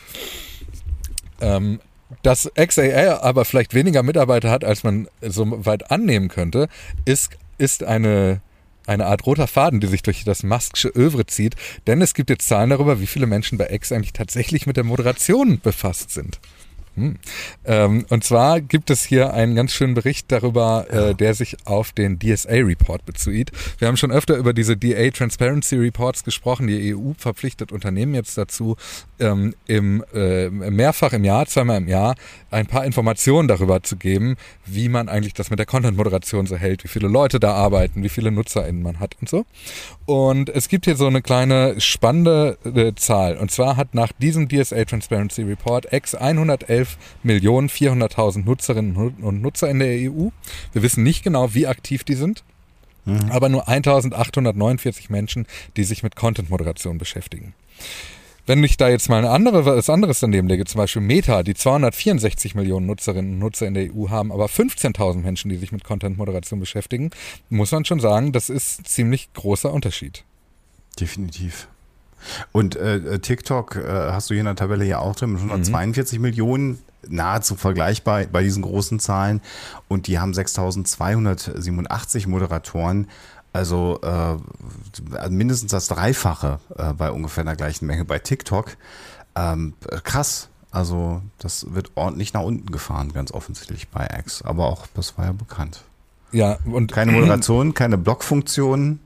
Ähm, dass xAI aber vielleicht weniger Mitarbeiter hat, als man so weit annehmen könnte, ist ist eine, eine Art roter Faden, die sich durch das Musk'sche Övre zieht, denn es gibt jetzt Zahlen darüber, wie viele Menschen bei X eigentlich tatsächlich mit der Moderation befasst sind. Hm. Ähm, und zwar gibt es hier einen ganz schönen Bericht darüber, äh, der sich auf den D S A-Report bezieht. Wir haben schon öfter über diese D A Transparency Reports gesprochen. Die E U verpflichtet Unternehmen jetzt dazu, ähm, im, äh, mehrfach im Jahr, zweimal im Jahr, ein paar Informationen darüber zu geben, wie man eigentlich das mit der Content-Moderation so hält, wie viele Leute da arbeiten, wie viele NutzerInnen man hat und so. Und es gibt hier so eine kleine spannende äh, Zahl. Und zwar hat nach diesem D S A Transparency Report X hundertelf Millionen vierhunderttausend Nutzerinnen und Nutzer in der E U. Wir wissen nicht genau, wie aktiv die sind, mhm. aber nur eintausendachthundertneunundvierzig Menschen, die sich mit Content-Moderation beschäftigen. Wenn ich da jetzt mal eine andere, was anderes daneben lege, zum Beispiel Meta, die zweihundertvierundsechzig Millionen Nutzerinnen und Nutzer in der E U haben, aber fünfzehntausend Menschen, die sich mit Content-Moderation beschäftigen, muss man schon sagen, das ist ein ziemlich großer Unterschied. Definitiv. Und äh, TikTok äh, hast du hier in der Tabelle ja auch drin, mit hundertzweiundvierzig mhm. Millionen, nahezu vergleichbar bei diesen großen Zahlen. Und die haben sechstausendzweihundertsiebenundachtzig Moderatoren, also äh, mindestens das Dreifache äh, bei ungefähr der gleichen Menge bei TikTok. Ähm, krass, also das wird ordentlich nach unten gefahren, ganz offensichtlich bei X. Aber auch, das war ja bekannt. Ja, und keine Moderation, keine Blockfunktionen.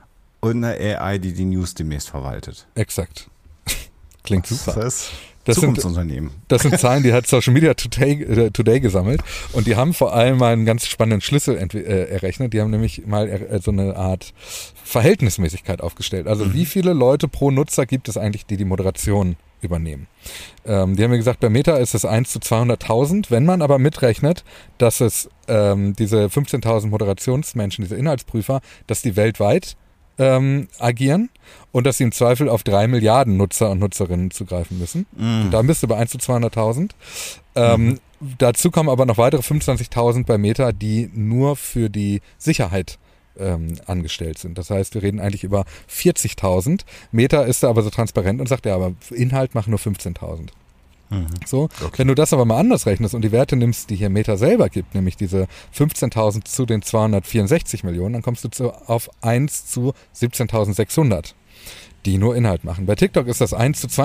Und eine A I, die die News demnächst verwaltet. Exakt. Klingt super. Das ist das Zukunftsunternehmen. Sind, das sind Zahlen, die hat Social Media Today, äh, Today gesammelt. Und die haben vor allem mal einen ganz spannenden Schlüssel entwe- äh, errechnet. Die haben nämlich mal äh, so eine Art Verhältnismäßigkeit aufgestellt. Also mhm. wie viele Leute pro Nutzer gibt es eigentlich, die die Moderation übernehmen? Ähm, die haben mir gesagt, bei Meta ist es eins zu zweihunderttausend. Wenn man aber mitrechnet, dass es ähm, diese fünfzehntausend Moderationsmenschen, diese Inhaltsprüfer, dass die weltweit Ähm, agieren und dass sie im Zweifel auf drei Milliarden Nutzer und Nutzerinnen zugreifen müssen. Mm. Da bist du bei eins zu zweihunderttausend. Ähm, mm. Dazu kommen aber noch weitere fünfundzwanzigtausend bei Meta, die nur für die Sicherheit ähm, angestellt sind. Das heißt, wir reden eigentlich über vierzigtausend. Meta ist da aber so transparent und sagt, ja, aber Inhalt machen nur fünfzehntausend. Mhm. So, okay. Wenn du das aber mal anders rechnest und die Werte nimmst, die hier Meta selber gibt, nämlich diese fünfzehntausend zu den zweihundertvierundsechzig Millionen, dann kommst du zu, auf eins zu siebzehntausendsechshundert, die nur Inhalt machen. Bei TikTok ist das eins zu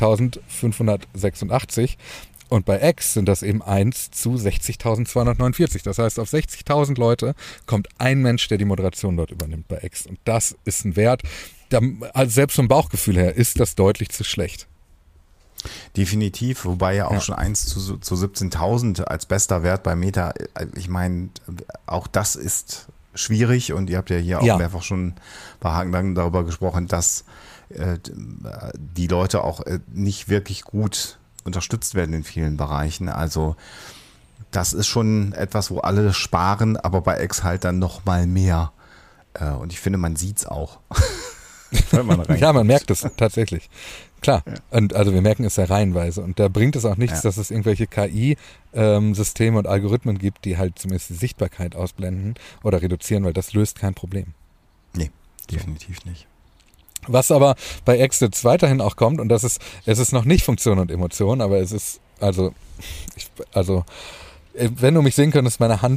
zweiundzwanzigtausendfünfhundertsechsundachtzig und bei X sind das eben eins zu sechzigtausendzweihundertneunundvierzig. Das heißt, auf sechzigtausend Leute kommt ein Mensch, der die Moderation dort übernimmt bei X. Und das ist ein Wert, der, also selbst vom Bauchgefühl her ist das deutlich zu schlecht. Definitiv, wobei ja auch ja. schon eins zu, zu siebzehntausend als bester Wert bei Meta, ich meine, auch das ist schwierig und ihr habt ja hier auch ja. mehrfach schon ein paar Haken darüber gesprochen, dass äh, die Leute auch äh, nicht wirklich gut unterstützt werden in vielen Bereichen, also das ist schon etwas, wo alle sparen, aber bei X halt dann noch mal mehr äh, und ich finde, man sieht's auch. man ja, man merkt es tatsächlich. Klar, ja. Und also wir merken es ja reihenweise und da bringt es auch nichts, ja. dass es irgendwelche K I-Systeme ähm, und Algorithmen gibt, die halt zumindest die Sichtbarkeit ausblenden oder reduzieren, weil das löst kein Problem. Nee, definitiv nicht. Was aber bei X jetzt weiterhin auch kommt und das ist, es ist noch nicht Funktion und Emotion, aber es ist, also, ich, also wenn du mich sehen könntest, meine Hand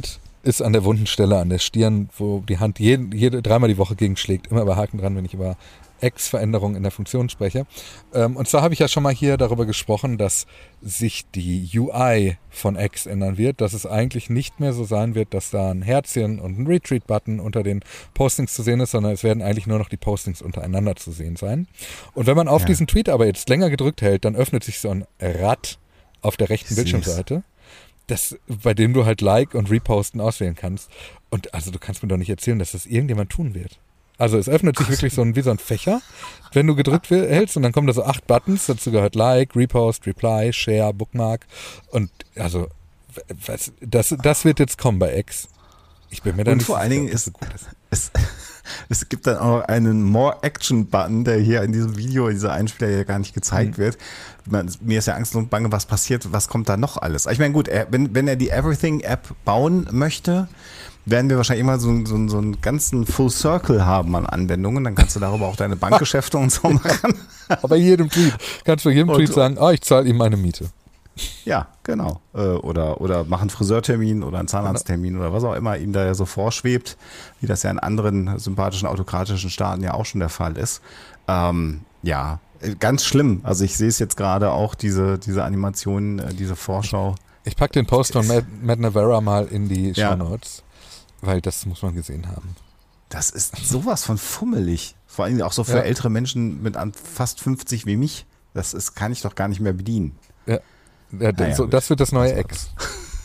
ist an der wunden Stelle an der Stirn, wo die Hand jede, jede dreimal die Woche gegenschlägt. Immer bei Haken dran, wenn ich über X-Veränderungen in der Funktion spreche. Ähm, und zwar habe ich ja schon mal hier darüber gesprochen, dass sich die U I von X ändern wird, dass es eigentlich nicht mehr so sein wird, dass da ein Herzchen und ein Retweet-Button unter den Postings zu sehen ist, sondern es werden eigentlich nur noch die Postings untereinander zu sehen sein. Und wenn man auf ja. diesen Tweet aber jetzt länger gedrückt hält, dann öffnet sich so ein Rad auf der rechten Bildschirmseite, das, bei dem du halt Like und Reposten auswählen kannst. Und also du kannst mir doch nicht erzählen, dass das irgendjemand tun wird. Also es öffnet sich wirklich so ein, wie so ein Fächer, wenn du gedrückt hältst und dann kommen da so acht Buttons, dazu gehört Like, Repost, Reply, Share, Bookmark und also was, das, das wird jetzt kommen bei X. Ich bin mir da und nicht vor allen Dingen ist, so gut ist. Es, es gibt dann auch noch einen More-Action-Button, der hier in diesem Video, in dieser Einspieler ja gar nicht gezeigt mhm. wird. Man, mir ist ja Angst und Bange, was passiert, was kommt da noch alles. Ich meine gut, er, wenn, wenn er die Everything-App bauen möchte, werden wir wahrscheinlich immer so, so, so einen ganzen Full Circle haben an Anwendungen. Dann kannst du darüber auch deine Bankgeschäfte und so machen. Aber jedem Tweet kannst du jedem und, Tweet sagen, oh, ich zahle ihm meine Miete. Ja, genau. Oder, oder mach einen Friseurtermin oder einen Zahnarzttermin oder was auch immer ihm da ja so vorschwebt, wie das ja in anderen sympathischen, autokratischen Staaten ja auch schon der Fall ist. Ähm, ja, ganz schlimm. Also ich sehe es jetzt gerade auch, diese, diese Animation, diese Vorschau. Ich, ich packe den Post von Matt, Matt Navarra mal in die ja. Shownotes. Weil das muss man gesehen haben. Das ist sowas von fummelig. Vor allem auch so für ja. ältere Menschen mit fast fünfzig wie mich. Das ist, kann ich doch gar nicht mehr bedienen. Ja, ja naja, so, das wird das neue das X.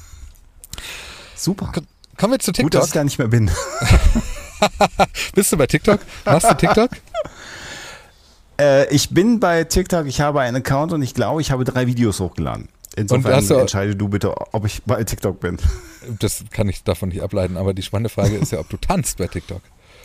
Super. Komm, kommen wir zu TikTok. Gut, dass ich da nicht mehr bin. Bist du bei TikTok? Machst du TikTok? äh, ich bin bei TikTok. Ich habe einen Account und ich glaube, ich habe drei Videos hochgeladen. Insofern du, entscheide du bitte, ob ich bei TikTok bin. Das kann ich davon nicht ableiten, aber die spannende Frage ist ja, ob du tanzt bei TikTok.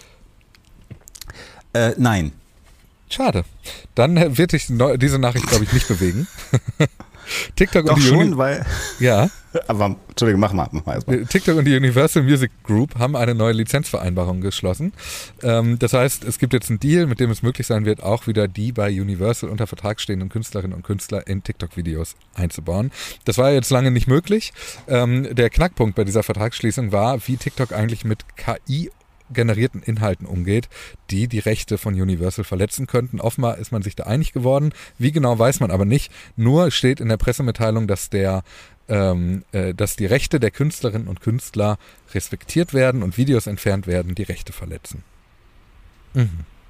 Äh, nein. Schade. Dann wird dich diese Nachricht, glaube ich, nicht bewegen. TikTok Doch und die schon, Uni- weil... Ja. Aber, Entschuldigung, mach mal, mach mal erstmal. TikTok und die Universal Music Group haben eine neue Lizenzvereinbarung geschlossen. Ähm, das heißt, es gibt jetzt einen Deal, mit dem es möglich sein wird, auch wieder die bei Universal unter Vertrag stehenden Künstlerinnen und Künstler in TikTok-Videos einzubauen. Das war jetzt lange nicht möglich. Ähm, der Knackpunkt bei dieser Vertragsschließung war, wie TikTok eigentlich mit K I generierten Inhalten umgeht, die die Rechte von Universal verletzen könnten. Offenbar ist man sich da einig geworden. Wie genau, weiß man aber nicht. Nur steht in der Pressemitteilung, dass der ähm, äh, dass die Rechte der Künstlerinnen und Künstler respektiert werden und Videos entfernt werden, die Rechte verletzen. Mhm.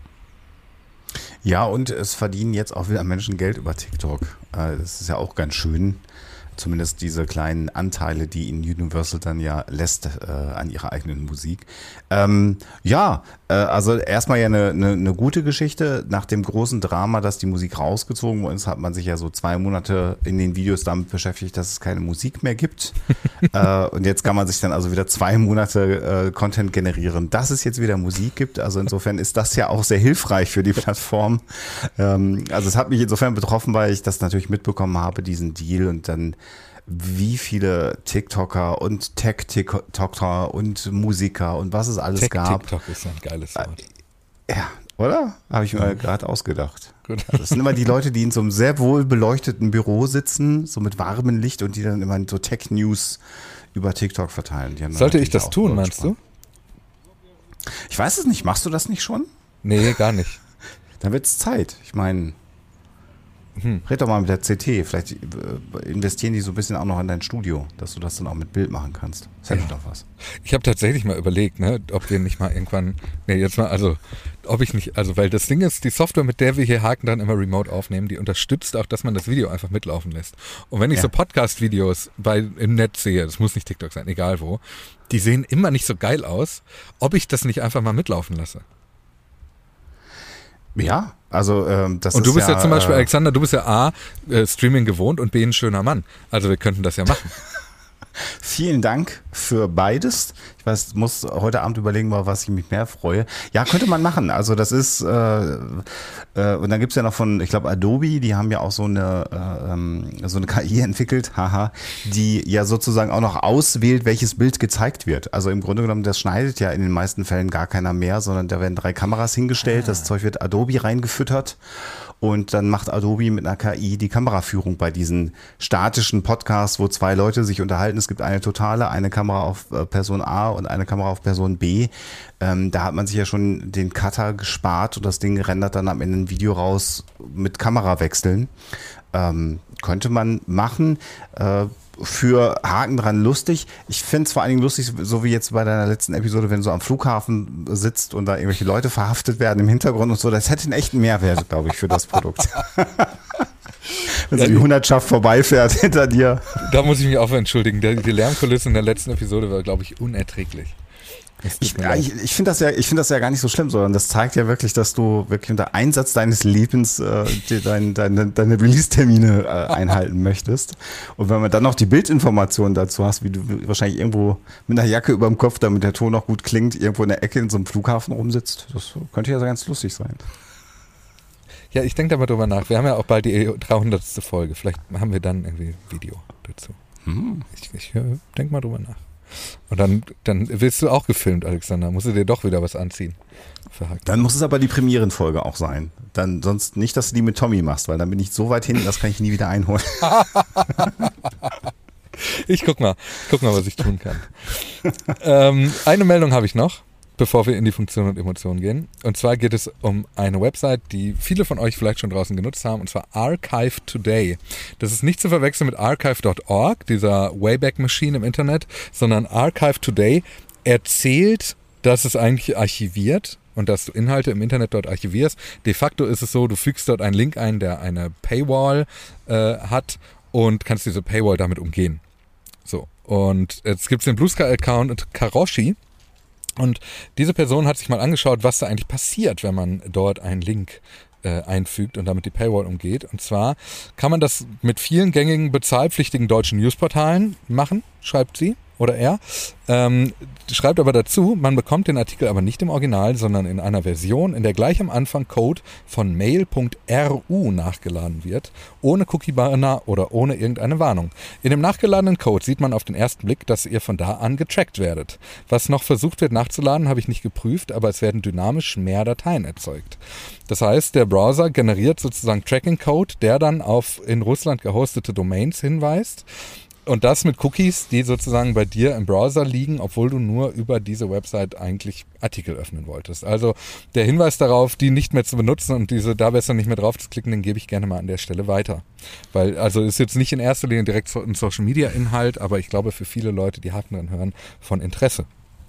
Ja, und es verdienen jetzt auch wieder Menschen Geld über TikTok. Äh, das ist ja auch ganz schön. Zumindest diese kleinen Anteile, die in Universal dann ja lässt äh, an ihrer eigenen Musik. Ähm, ja, äh, also erstmal ja eine, eine, eine gute Geschichte. Nach dem großen Drama, dass die Musik rausgezogen worden ist, hat man sich ja so zwei Monate in den Videos damit beschäftigt, dass es keine Musik mehr gibt. äh, und jetzt kann man sich dann also wieder zwei Monate äh, Content generieren, dass es jetzt wieder Musik gibt. Also insofern ist das ja auch sehr hilfreich für die Plattform. Ähm, also es hat mich insofern betroffen, weil ich das natürlich mitbekommen habe, diesen Deal, und dann wie viele TikToker und Tech-TikToker und Musiker und was es alles Tech gab. TikTok ist ein geiles Wort. Ja, oder? Habe ich mir gerade ausgedacht. Gut. Das sind immer die Leute, die in so einem sehr wohl beleuchteten Büro sitzen, so mit warmem Licht, und die dann immer so Tech-News über TikTok verteilen. Die haben Sollte ich das tun, meinst du? Ich weiß es nicht. Machst du das nicht schon? Nee, gar nicht. Dann wird es Zeit. Ich meine... Hm. Red doch mal mit der C T, vielleicht äh, investieren die so ein bisschen auch noch in dein Studio, dass du das dann auch mit Bild machen kannst. Das hätte ja. doch was. Ich habe tatsächlich mal überlegt, ne, ob wir nicht mal irgendwann, nee, jetzt mal, also, ob ich nicht, also, weil das Ding ist, die Software, mit der wir hier Haken dann immer remote aufnehmen, die unterstützt auch, dass man das Video einfach mitlaufen lässt. Und wenn ich ja. so Podcast-Videos bei, im Netz sehe, das muss nicht TikTok sein, egal wo, die sehen immer nicht so geil aus, ob ich das nicht einfach mal mitlaufen lasse. Ja, also ähm, das ist Und du bist ja, ja zum Beispiel, äh, Alexander, du bist ja A, äh, Streaming gewohnt und B, ein schöner Mann. Also wir könnten das ja machen. Vielen Dank für beides. Ich weiß, muss heute Abend überlegen, mal, was ich mich mehr freue. Ja, könnte man machen. Also das ist, äh, äh, und dann gibt's ja noch von, ich glaube, Adobe, die haben ja auch so eine, äh, so eine K I entwickelt, haha, die ja sozusagen auch noch auswählt, welches Bild gezeigt wird. Also im Grunde genommen, das schneidet ja in den meisten Fällen gar keiner mehr, sondern da werden drei Kameras hingestellt, ah. das Zeug wird Adobe reingefüttert. Und dann macht Adobe mit einer K I die Kameraführung bei diesen statischen Podcasts, wo zwei Leute sich unterhalten. Es gibt eine totale, eine Kamera auf äh, Person A und eine Kamera auf Person B. Ähm, da hat man sich ja schon den Cutter gespart und das Ding rendert dann am Ende ein Video raus mit Kamerawechseln. Ähm, könnte man machen. Äh, für Haken dran lustig. Ich finde es vor allen Dingen lustig, so wie jetzt bei deiner letzten Episode, wenn du so am Flughafen sitzt und da irgendwelche Leute verhaftet werden im Hintergrund und so. Das hätte einen echten Mehrwert, glaube ich, für das Produkt. Wenn so die Hundertschaft vorbeifährt hinter dir. Da muss ich mich auch entschuldigen. Der, die Lärmkulisse in der letzten Episode war, glaube ich, unerträglich. Ich, ja, ich, ich finde das ja, ich finde das ja gar nicht so schlimm, sondern das zeigt ja wirklich, dass du wirklich unter Einsatz deines Lebens äh, die, dein, deine, deine Release-Termine äh, einhalten möchtest. Und wenn man dann noch die Bildinformationen dazu hast, wie du wahrscheinlich irgendwo mit einer Jacke über dem Kopf, damit der Ton noch gut klingt, irgendwo in der Ecke in so einem Flughafen rumsitzt, das könnte ja ganz lustig sein. Ja, ich denke da mal drüber nach. Wir haben ja auch bald die dreihundertste Folge. Vielleicht haben wir dann irgendwie ein Video dazu. Hm. Ich, ich äh, denke mal drüber nach. Und dann, dann willst du auch gefilmt, Alexander. Musst du dir doch wieder was anziehen. Verhackt. Dann muss es aber die Premierenfolge auch sein. Dann sonst nicht, dass du die mit Tommy machst, weil dann bin ich so weit hinten, das kann ich nie wieder einholen. Ich guck mal, guck mal, was ich tun kann. ähm, eine Meldung habe ich noch, bevor wir in die Funktion und Emotionen gehen. Und zwar geht es um eine Website, die viele von euch vielleicht schon draußen genutzt haben, und zwar Archive Today. Das ist nicht zu verwechseln mit archive Punkt org, dieser Wayback Machine im Internet, sondern Archive Today erzählt, dass es eigentlich archiviert und dass du Inhalte im Internet dort archivierst. De facto ist es so, du fügst dort einen Link ein, der eine Paywall äh, hat und kannst diese Paywall damit umgehen. So, und jetzt gibt es den Blue Sky Account Karoshi. Und diese Person hat sich mal angeschaut, was da eigentlich passiert, wenn man dort einen Link äh, einfügt und damit die Paywall umgeht. Und zwar kann man das mit vielen gängigen bezahlpflichtigen deutschen Newsportalen machen, schreibt sie oder er. Ähm, schreibt aber dazu, man bekommt den Artikel aber nicht im Original, sondern in einer Version, in der gleich am Anfang Code von mail Punkt r u nachgeladen wird, ohne Cookie-Banner oder ohne irgendeine Warnung. In dem nachgeladenen Code sieht man auf den ersten Blick, dass ihr von da an getrackt werdet. Was noch versucht wird nachzuladen, habe ich nicht geprüft, aber es werden dynamisch mehr Dateien erzeugt. Das heißt, der Browser generiert sozusagen Tracking-Code, der dann auf in Russland gehostete Domains hinweist. Und das mit Cookies, die sozusagen bei dir im Browser liegen, obwohl du nur über diese Website eigentlich Artikel öffnen wolltest. Also der Hinweis darauf, die nicht mehr zu benutzen und diese da besser nicht mehr drauf zu klicken, den gebe ich gerne mal an der Stelle weiter. Weil, also ist jetzt nicht in erster Linie direkt ein Social-Media-Inhalt, aber ich glaube für viele Leute, die Haken dran hören, von Interesse.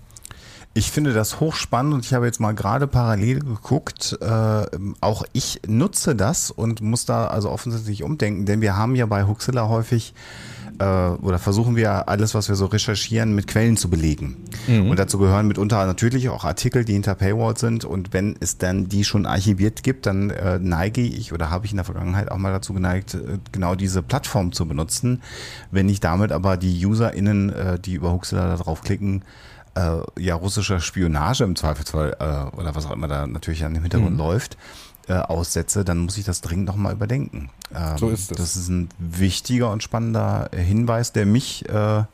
Ich finde das hochspannend und ich habe jetzt mal gerade parallel geguckt, äh, auch ich nutze das und muss da also offensichtlich umdenken, denn wir haben ja bei Huxilla häufig äh, oder versuchen wir alles, was wir so recherchieren, mit Quellen zu belegen. Mhm. Und dazu gehören mitunter natürlich auch Artikel, die hinter Paywall sind, und wenn es dann die schon archiviert gibt, dann äh, neige ich oder habe ich in der Vergangenheit auch mal dazu geneigt, äh, genau diese Plattform zu benutzen. Wenn ich damit aber die UserInnen, äh, die über Huxilla da draufklicken, Äh, ja, russischer Spionage im Zweifelsfall äh, oder was auch immer da natürlich an dem Hintergrund mhm. läuft, äh, aussetze, dann muss ich das dringend nochmal überdenken. Ähm, so ist es. Das ist ein wichtiger und spannender Hinweis, der mich äh,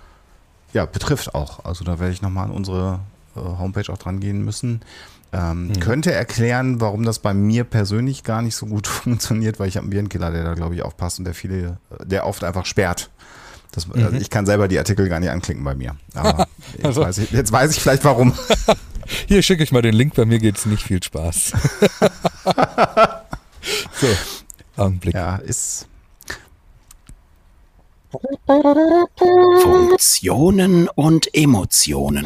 ja, betrifft auch. Also da werde ich nochmal an unsere äh, Homepage auch dran gehen müssen. Ähm, mhm. Könnte erklären, warum das bei mir persönlich gar nicht so gut funktioniert, weil ich habe einen Virenkiller, der da glaube ich aufpasst und der viele, der oft einfach sperrt. Das, mhm. also ich kann selber die Artikel gar nicht anklicken bei mir. Aber jetzt, also. weiß ich, jetzt weiß ich vielleicht warum. Hier schicke ich mal den Link, bei mir geht's nicht viel Spaß. So, Augenblick. Ja, ist. Funktionen und Emotionen.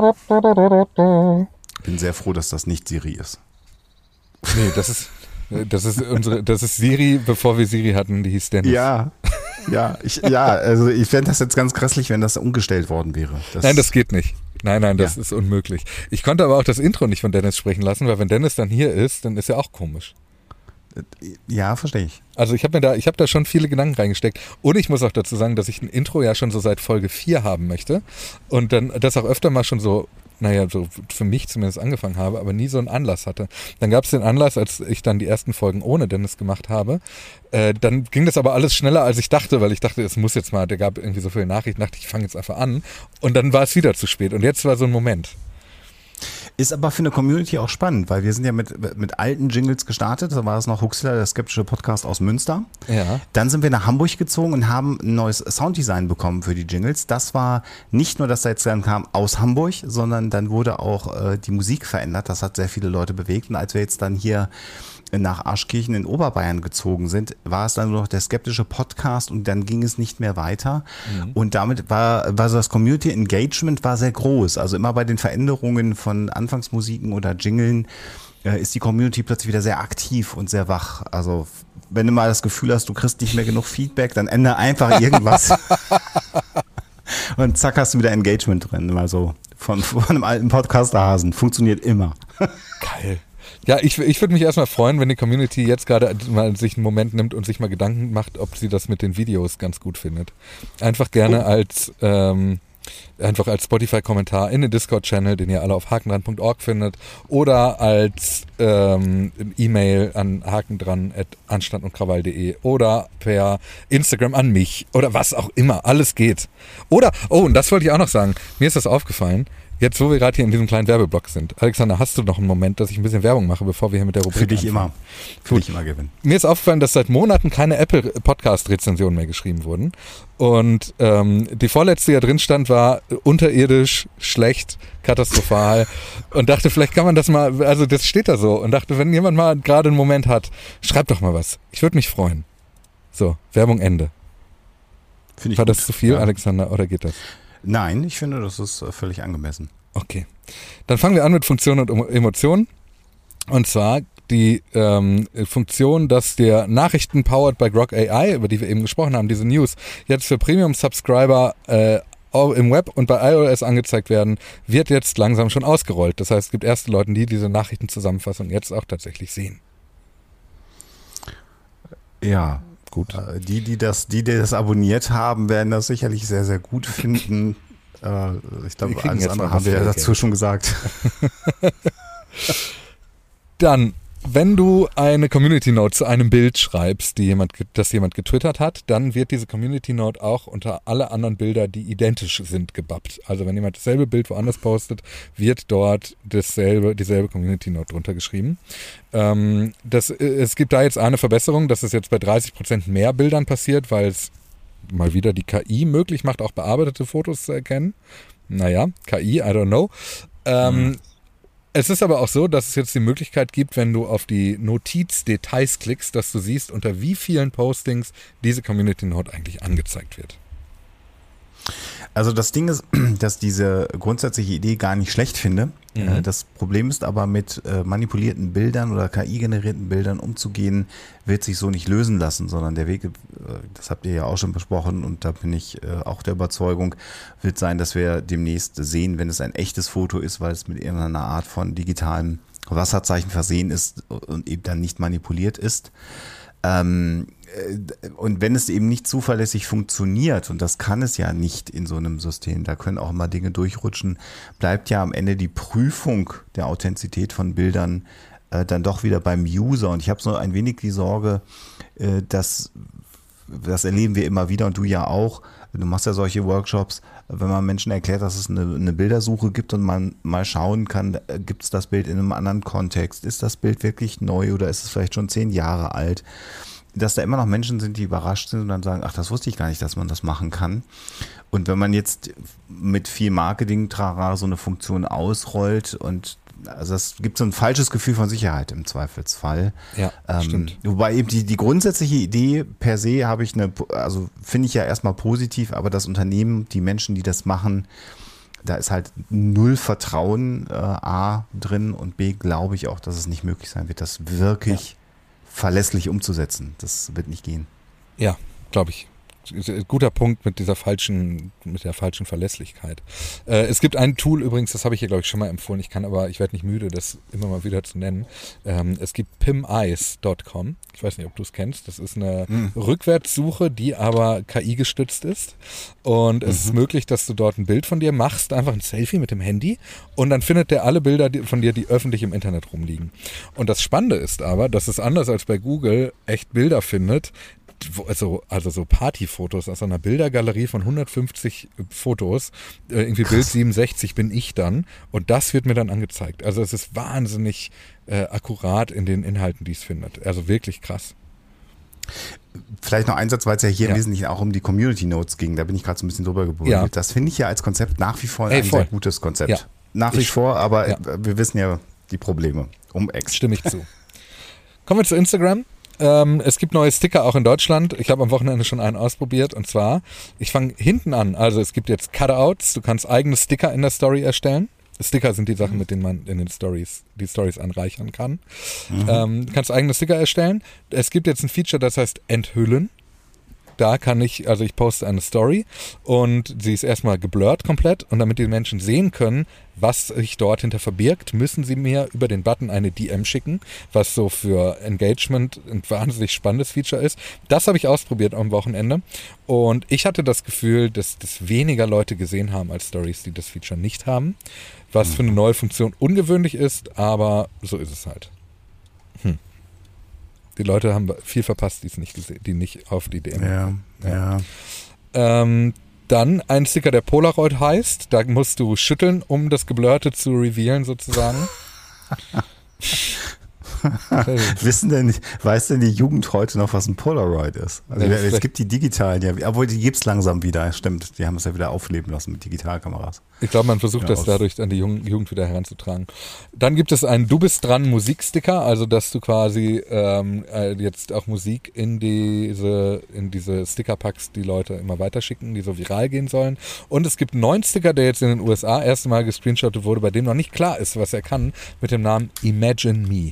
Bin sehr froh, dass das nicht Siri ist. Nee, das ist, das ist unsere, das ist Siri, bevor wir Siri hatten, die hieß Dennis. Ja. Ja, ich, ja, also ich fände das jetzt ganz grässlich, wenn das umgestellt worden wäre. Das nein, das geht nicht. Nein, nein, das ja. ist unmöglich. Ich konnte aber auch das Intro nicht von Dennis sprechen lassen, weil wenn Dennis dann hier ist, dann ist er auch komisch. Ja, verstehe ich. Also ich habe mir da, ich habe da schon viele Gedanken reingesteckt. Und ich muss auch dazu sagen, dass ich ein Intro ja schon so seit Folge vier haben möchte und dann das auch öfter mal schon so, naja, so für mich zumindest angefangen habe, aber nie so einen Anlass hatte. Dann gab es den Anlass, als ich dann die ersten Folgen ohne Dennis gemacht habe. Äh, dann ging das aber alles schneller, als ich dachte, weil ich dachte, es muss jetzt mal, der gab irgendwie so viele Nachrichten, dachte ich, fange jetzt einfach an. Und dann war es wieder zu spät. Und jetzt war so ein Moment. Ist aber für eine Community auch spannend, weil wir sind ja mit, mit alten Jingles gestartet. Da war es noch Huxler, der skeptische Podcast aus Münster. Ja. Dann sind wir nach Hamburg gezogen und haben ein neues Sounddesign bekommen für die Jingles. Das war nicht nur, dass da jetzt dann kam aus Hamburg, sondern dann wurde auch äh, die Musik verändert. Das hat sehr viele Leute bewegt. Und als wir jetzt dann hier nach Aschkirchen in Oberbayern gezogen sind, war es dann nur noch der skeptische Podcast und dann ging es nicht mehr weiter. Mhm. Und damit war, war so das Community Engagement war sehr groß. Also immer bei den Veränderungen von Anfangsmusiken oder Jingeln äh, ist die Community plötzlich wieder sehr aktiv und sehr wach. Also wenn du mal das Gefühl hast, du kriegst nicht mehr genug Feedback, dann ändere einfach irgendwas. Und zack, hast du wieder Engagement drin. Mal so von, von einem alten Podcaster-Hasen. Funktioniert immer. Geil. Ja, ich, ich würde mich erstmal freuen, wenn die Community jetzt gerade mal sich einen Moment nimmt und sich mal Gedanken macht, ob sie das mit den Videos ganz gut findet. Einfach gerne oh. als ähm, einfach als Spotify-Kommentar in den Discord-Channel, den ihr alle auf hakendran punkt org findet, oder als ähm, E-Mail an hakendran at anstand und krawall punkt de oder per Instagram an mich oder was auch immer. Alles geht. Oder, oh, und das wollte ich auch noch sagen. Mir ist das aufgefallen. Jetzt, wo wir gerade hier in diesem kleinen Werbeblock sind. Alexander, hast du noch einen Moment, dass ich ein bisschen Werbung mache, bevor wir hier mit der Rubrik Für dich anfangen? immer. Für dich immer gewinnen. Mir ist aufgefallen, dass seit Monaten keine Apple-Podcast-Rezensionen mehr geschrieben wurden. Und ähm, die vorletzte, die da drin stand, war unterirdisch, schlecht, katastrophal. Und dachte, vielleicht kann man das mal, also das steht da so. Und dachte, wenn jemand mal gerade einen Moment hat, schreibt doch mal was. Ich würde mich freuen. So, Werbung Ende. Finde ich War gut. das zu viel, ja. Alexander, oder geht das? Nein, ich finde, das ist völlig angemessen. Okay. Dann fangen wir an mit Funktion und Emotionen. Und zwar die ähm, Funktion, dass der Nachrichten powered by Grok A I, über die wir eben gesprochen haben, diese News, jetzt für Premium-Subscriber äh, im Web und bei iOS angezeigt werden, wird jetzt langsam schon ausgerollt. Das heißt, es gibt erste Leute, die diese Nachrichtenzusammenfassung jetzt auch tatsächlich sehen. Ja, gut. Die, die das, die, die das abonniert haben, werden das sicherlich sehr, sehr gut finden. Äh, ich glaube, alles andere haben wir ja dazu schon gesagt. Dann, wenn du eine Community Note zu einem Bild schreibst, die jemand, das jemand getwittert hat, dann wird diese Community Note auch unter alle anderen Bilder, die identisch sind, gebappt. Also wenn jemand dasselbe Bild woanders postet, wird dort dasselbe, dieselbe Community Note drunter geschrieben. Ähm, das, es gibt da jetzt eine Verbesserung, dass es jetzt bei dreißig Prozent mehr Bildern passiert, weil es mal wieder die K I möglich macht, auch bearbeitete Fotos zu erkennen. Naja, K I, I don't know. Ähm, mhm. Es ist aber auch so, dass es jetzt die Möglichkeit gibt, wenn du auf die Notizdetails klickst, dass du siehst, unter wie vielen Postings diese Community Note eigentlich angezeigt wird. Also das Ding ist, dass diese grundsätzliche Idee gar nicht schlecht finde. Mhm. Das Problem ist aber, mit manipulierten Bildern oder K I-generierten Bildern umzugehen, wird sich so nicht lösen lassen, sondern der Weg, das habt ihr ja auch schon besprochen und da bin ich auch der Überzeugung, wird sein, dass wir demnächst sehen, wenn es ein echtes Foto ist, weil es mit irgendeiner Art von digitalem Wasserzeichen versehen ist und eben dann nicht manipuliert ist. Ähm, und wenn es eben nicht zuverlässig funktioniert, und das kann es ja nicht in so einem System, da können auch mal Dinge durchrutschen, bleibt ja am Ende die Prüfung der Authentizität von Bildern äh, dann doch wieder beim User. Und ich habe so ein wenig die Sorge, äh, dass, das erleben wir immer wieder und du ja auch, du machst ja solche Workshops, wenn man Menschen erklärt, dass es eine, eine Bildersuche gibt und man mal schauen kann, gibt es das Bild in einem anderen Kontext, ist das Bild wirklich neu oder ist es vielleicht schon zehn Jahre alt, dass da immer noch Menschen sind, die überrascht sind und dann sagen, ach, das wusste ich gar nicht, dass man das machen kann. Und wenn man jetzt mit viel Marketing-Trara so eine Funktion ausrollt und also es gibt so ein falsches Gefühl von Sicherheit im Zweifelsfall. Ja, ähm, stimmt. Wobei eben die, die grundsätzliche Idee per se habe ich eine, also finde ich ja erstmal positiv, aber das Unternehmen, die Menschen, die das machen, da ist halt null Vertrauen äh, A drin und B glaube ich auch, dass es nicht möglich sein wird, das wirklich ja. verlässlich umzusetzen. Das wird nicht gehen. Ja, glaube ich. Guter Punkt mit dieser falschen, mit der falschen Verlässlichkeit. Äh, es gibt ein Tool übrigens, das habe ich hier glaube ich schon mal empfohlen, ich kann aber, ich werde nicht müde, das immer mal wieder zu nennen. Ähm, es gibt pim eyes Punkt com. Ich weiß nicht, ob du es kennst. Das ist eine mhm. Rückwärtssuche, die aber K I gestützt ist. Und es mhm. ist möglich, dass du dort ein Bild von dir machst, einfach ein Selfie mit dem Handy und dann findet der alle Bilder von dir, die öffentlich im Internet rumliegen. Und das Spannende ist aber, dass es anders als bei Google echt Bilder findet, also, also so Partyfotos aus einer Bildergalerie von hundertfünfzig Fotos, äh, irgendwie Krass. Bild siebenundsechzig bin ich dann und das wird mir dann angezeigt. Also es ist wahnsinnig äh, akkurat in den Inhalten, die es findet. Also wirklich krass. Vielleicht noch ein Satz, weil es ja hier ja. im Wesentlichen auch um die Community Notes ging. Da bin ich gerade so ein bisschen drüber gebogen. Ja. Das finde ich ja als Konzept nach wie vor Ey, ein voll. sehr gutes Konzept. Ja. Nach wie ich, vor, aber ja. wir wissen ja die Probleme um Ex. Stimme ich zu. Kommen wir zu Instagram. Ähm, es gibt neue Sticker auch in Deutschland. Ich habe am Wochenende schon einen ausprobiert und zwar, ich fange hinten an. Also es gibt jetzt Cutouts. Du kannst eigene Sticker in der Story erstellen. Sticker sind die Sachen, mit denen man in den Stories die Stories anreichern kann. Mhm. Ähm, du kannst eigene Sticker erstellen. Es gibt jetzt ein Feature, das heißt Enthüllen. Da kann ich, also ich poste eine Story und sie ist erstmal geblurrt komplett und damit die Menschen sehen können, was sich dort hinter verbirgt, müssen sie mir über den Button eine D M schicken, was so für Engagement ein wahnsinnig spannendes Feature ist. Das habe ich ausprobiert am Wochenende und ich hatte das Gefühl, dass das weniger Leute gesehen haben als Stories, die das Feature nicht haben, was für eine neue Funktion ungewöhnlich ist, aber so ist es halt. Hm. Die Leute haben viel verpasst, die es nicht gesehen, die nicht auf die D M. Ja, ja. ja. Ähm, dann ein Sticker, der Polaroid heißt. Da musst du schütteln, um das Geblurrte zu revealen sozusagen. Wissen denn, weiß denn die Jugend heute noch, was ein Polaroid ist? Also ja, es gibt die digitalen, ja, obwohl die gibt es langsam wieder, stimmt. Die haben es ja wieder aufleben lassen mit Digitalkameras. Ich glaube, man versucht ja, das dadurch an die Jugend wieder heranzutragen. Dann gibt es einen Du bist dran Musiksticker, also dass du quasi ähm, jetzt auch Musik in diese, in diese Sticker packst, die Leute immer weiterschicken, die so viral gehen sollen. Und es gibt einen neuen Sticker, der jetzt in den U S A erst mal gescreenshottet wurde, bei dem noch nicht klar ist, was er kann, mit dem Namen Imagine Me.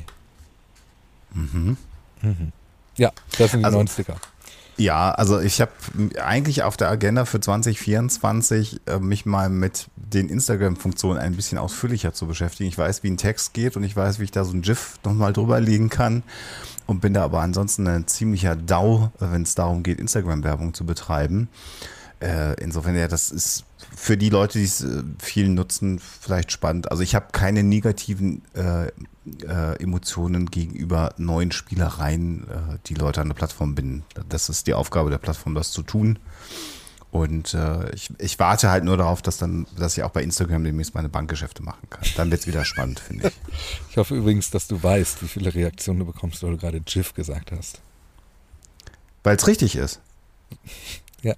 Mhm. Mhm. Ja, das sind die also, neuen Sticker. Ja, also ich habe eigentlich auf der Agenda für zwanzig vierundzwanzig äh, mich mal mit den Instagram-Funktionen ein bisschen ausführlicher zu beschäftigen. Ich weiß, wie ein Text geht und ich weiß, wie ich da so ein GIF nochmal drüber legen kann und bin da aber ansonsten ein ziemlicher Dau, wenn es darum geht, Instagram-Werbung zu betreiben. Äh, insofern, ja, das ist für die Leute, die es äh, viel nutzen, vielleicht spannend. Also ich habe keine negativen äh, äh, Emotionen gegenüber neuen Spielereien, äh, die Leute an der Plattform binden. Das ist die Aufgabe der Plattform, das zu tun. Und äh, ich, ich warte halt nur darauf, dass dann, dass ich auch bei Instagram demnächst meine Bankgeschäfte machen kann. Dann wird es wieder spannend, finde ich. Ich hoffe übrigens, dass du weißt, wie viele Reaktionen du bekommst, weil du gerade GIF gesagt hast. Weil es richtig ist. Ja.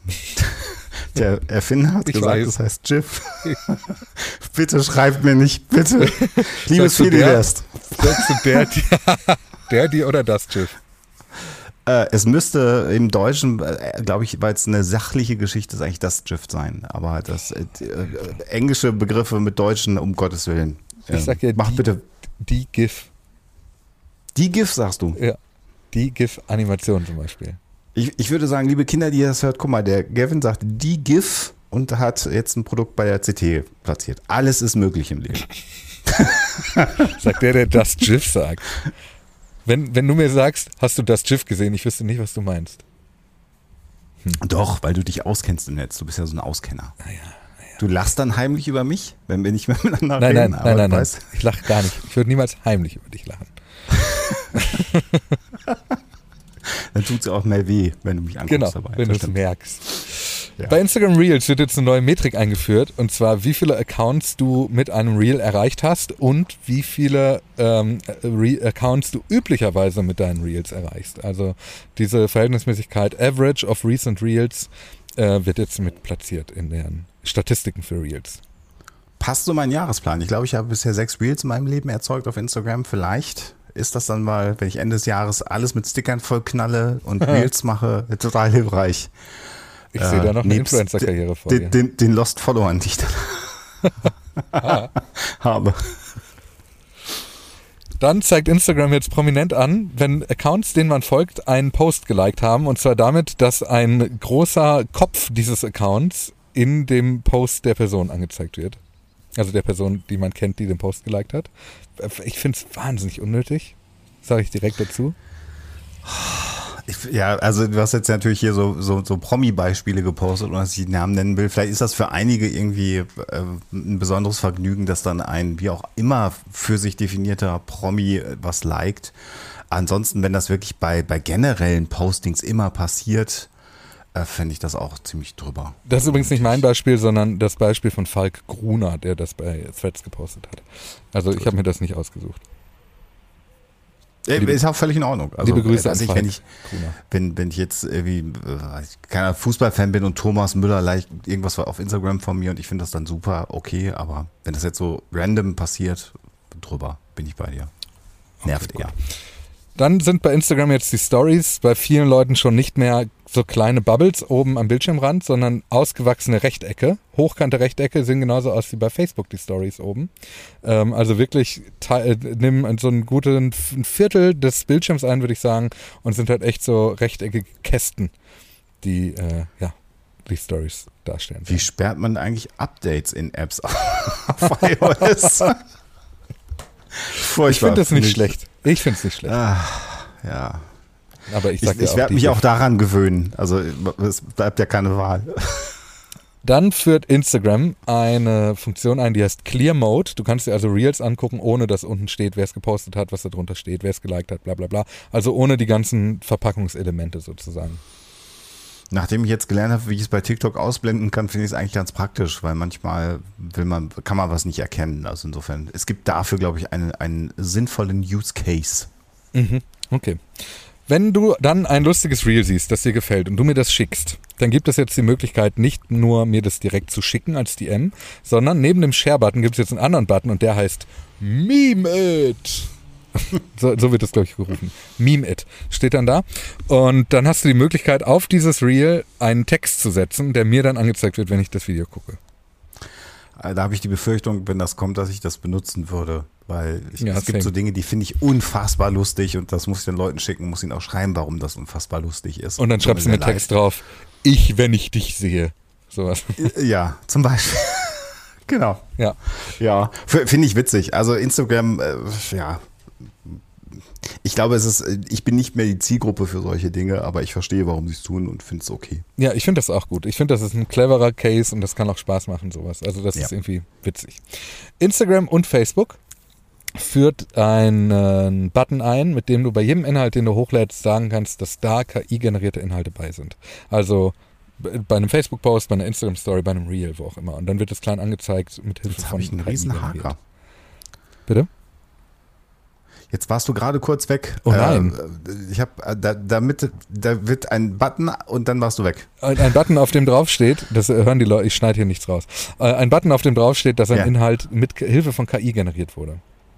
Der Erfinder hat ich gesagt, weiß. das heißt GIF. Bitte schreibt mir nicht, bitte. Liebes Fidilest. Sagst du der, der, der, die oder das GIF? Äh, es müsste im Deutschen, äh, glaube ich, weil es eine sachliche Geschichte ist, eigentlich das GIF sein. Aber das äh, äh, englische Begriffe mit Deutschen, um Gottes Willen. Äh, ich sag ja, mach die, bitte. Die GIF. Die GIF, sagst du? Ja. Die GIF-Animation zum Beispiel. Ich, ich würde sagen, liebe Kinder, die das hört, guck mal, der Gavin sagt die GIF und hat jetzt ein Produkt bei der C T platziert. Alles ist möglich im Leben. Sagt der, der das GIF sagt. Wenn, wenn du mir sagst, hast du das GIF gesehen, ich wüsste nicht, was du meinst. Hm. Doch, weil du dich auskennst im Netz. Du bist ja so ein Auskenner. Naja, naja. Du lachst dann heimlich über mich, wenn wir nicht mehr miteinander nein, reden. Nein, nein, nein, nein. Ich lache gar nicht. Ich würde niemals heimlich über dich lachen. Dann tut es auch mehr weh, wenn du mich anguckst genau, dabei. Wenn du es merkst. Ja. Bei Instagram Reels wird jetzt eine neue Metrik eingeführt und zwar wie viele Accounts du mit einem Reel erreicht hast und wie viele ähm, Re- Accounts du üblicherweise mit deinen Reels erreichst. Also diese Verhältnismäßigkeit Average of Recent Reels äh, wird jetzt mit platziert in den Statistiken für Reels. Passt so mein Jahresplan. Ich glaube, ich habe bisher sechs Reels in meinem Leben erzeugt auf Instagram. Vielleicht ist das dann mal, wenn ich Ende des Jahres alles mit Stickern vollknalle und Reels mache, total hilfreich. Ich äh, sehe da noch eine Influencer-Karriere vor dir. Den, den Lost Followern, die ich dann habe. Dann zeigt Instagram jetzt prominent an, wenn Accounts, denen man folgt, einen Post geliked haben. Und zwar damit, dass ein großer Kopf dieses Accounts in dem Post der Person angezeigt wird. Also der Person, die man kennt, die den Post geliked hat. Ich finde es wahnsinnig unnötig. Sage ich direkt dazu. Ich, ja, also du hast jetzt natürlich hier so, so, so Promi-Beispiele gepostet, ohne dass ich die Namen nennen will. Vielleicht ist das für einige irgendwie äh, ein besonderes Vergnügen, dass dann ein wie auch immer für sich definierter Promi was liked. ansonsten, wenn das wirklich bei, bei generellen Postings immer passiert, äh, fände ich das auch ziemlich drüber. Das ist übrigens nicht mein Beispiel, sondern das Beispiel von Falk Gruner, der das bei Threads gepostet hat. Also ich habe mir das nicht ausgesucht. Liebe, ist auch völlig in Ordnung. Also, liebe Grüße also an ich, wenn, ich, Gruner. wenn, wenn ich jetzt irgendwie keiner Fußballfan bin und Thomas Müller leicht irgendwas war auf Instagram von mir und ich finde das dann super, okay, aber wenn das jetzt so random passiert, drüber bin ich bei dir. Nervt okay, eher. Dann sind bei Instagram jetzt die Stories bei vielen Leuten schon nicht mehr so kleine Bubbles oben am Bildschirmrand, sondern ausgewachsene Rechtecke. Hochkante Rechtecke sehen genauso aus wie bei Facebook die Stories oben. Ähm, also wirklich te- nimm so einen guten ein Viertel des Bildschirms ein, würde ich sagen, und sind halt echt so rechteckige Kästen, die äh, ja die Stories darstellen. Wie sperrt man eigentlich Updates in Apps auf iOS? Ich finde das nicht schlecht. Ich finde es nicht schlecht. Ah, ja. Aber ich, ich, ich werde mich auch daran gewöhnen. Also es bleibt ja keine Wahl. Dann führt Instagram eine Funktion ein, die heißt Clear Mode. Du kannst dir also Reels angucken, ohne dass unten steht, wer es gepostet hat, was da drunter steht, wer es geliked hat, bla bla bla. Also ohne die ganzen Verpackungselemente sozusagen. Nachdem ich jetzt gelernt habe, wie ich es bei TikTok ausblenden kann, finde ich es eigentlich ganz praktisch, weil manchmal will man, kann man was nicht erkennen. Also insofern, es gibt dafür, glaube ich, einen, einen sinnvollen Use Case. Mhm. Okay. Wenn du dann ein lustiges Reel siehst, das dir gefällt und du mir das schickst, dann gibt es jetzt die Möglichkeit, nicht nur mir das direkt zu schicken als D M, sondern neben dem Share-Button gibt es jetzt einen anderen Button und der heißt Meme It. So, so wird das, glaube ich, gerufen. Meme It steht dann da. Und dann hast du die Möglichkeit, auf dieses Reel einen Text zu setzen, der mir dann angezeigt wird, wenn ich das Video gucke. Da habe ich die Befürchtung, wenn das kommt, dass ich das benutzen würde. Weil ich, ja, es gibt same. so Dinge, die finde ich unfassbar lustig und das muss ich den Leuten schicken, muss ihnen auch schreiben, warum das unfassbar lustig ist. Und dann schreibst du mir Text drauf, ich, wenn ich dich sehe. Sowas. Ja, zum Beispiel. Genau. Ja. Ja, finde ich witzig. Also Instagram, äh, ja. Ich glaube, es ist, ich bin nicht mehr die Zielgruppe für solche Dinge, aber ich verstehe, warum sie es tun und finde es okay. Ja, ich finde das auch gut. Ich finde, das ist ein cleverer Case und das kann auch Spaß machen, sowas. Also das ja. ist irgendwie witzig. Instagram und Facebook führt einen Button ein, mit dem du bei jedem Inhalt, den du hochlädst, sagen kannst, dass da K I-generierte Inhalte bei sind. Also bei einem Facebook-Post, bei einer Instagram-Story, bei einem Reel, wo auch immer. Und dann wird das klein angezeigt mit Hilfe Jetzt von ich einen K I riesen generiert. Haker. Bitte? Jetzt warst du gerade kurz weg. Oh nein. Äh, ich habe da, damit, da wird ein Button und dann warst du weg. Ein, ein Button, auf dem draufsteht, das hören die Leute, ich schneide hier nichts raus. Ein Button, auf dem draufsteht, dass ein ja. Inhalt mit Hilfe von K I generiert wurde.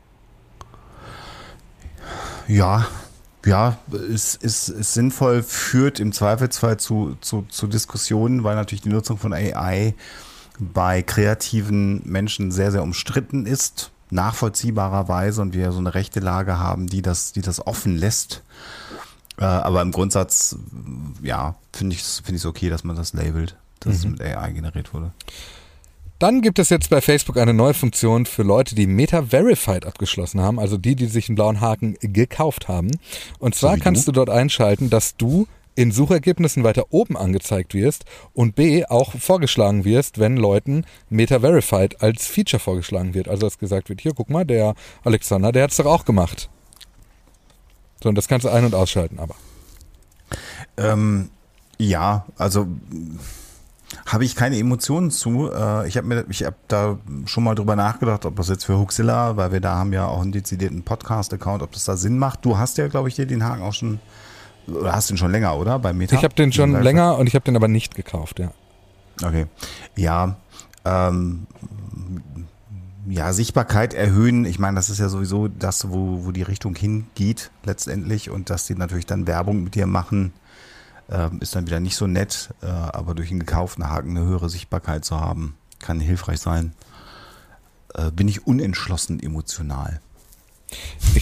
Ja, ja, ist, ist, ist sinnvoll, führt im Zweifelsfall zu, zu, zu Diskussionen, weil natürlich die Nutzung von A I bei kreativen Menschen sehr, sehr umstritten ist. Nachvollziehbarerweise und wir so eine rechte Lage haben, die das, die das offen lässt. Äh, aber im Grundsatz, ja, finde ich es find ich's okay, dass man das labelt, dass mhm. es mit A I generiert wurde. Dann gibt es jetzt bei Facebook eine neue Funktion für Leute, die Meta-Verified abgeschlossen haben, also die, die sich einen blauen Haken gekauft haben. Und zwar so kannst du? du dort einschalten, dass du in Suchergebnissen weiter oben angezeigt wirst und B, auch vorgeschlagen wirst, wenn Leuten Meta-Verified als Feature vorgeschlagen wird. Also dass gesagt wird, hier, guck mal, der Alexander, der hat es doch auch gemacht. So, und das kannst du ein- und ausschalten, aber. Ähm, ja, also habe ich keine Emotionen zu. Äh, ich habe mir, ich habe da schon mal drüber nachgedacht, ob das jetzt für Huxilla, weil wir da haben ja auch einen dezidierten Podcast-Account, ob das da Sinn macht. Du hast ja, glaube ich, dir den Haken auch schon. Oder hast du den schon länger, oder? Bei Meta? Ich habe den schon länger und ich habe den aber nicht gekauft, ja. Okay. Ja, ähm, ja, Sichtbarkeit erhöhen. Ich meine, das ist ja sowieso das, wo, wo die Richtung hingeht letztendlich und dass die natürlich dann Werbung mit dir machen, äh, ist dann wieder nicht so nett. Äh, aber durch einen gekauften Haken eine höhere Sichtbarkeit zu haben, kann hilfreich sein. Äh, bin ich unentschlossen emotional. Ich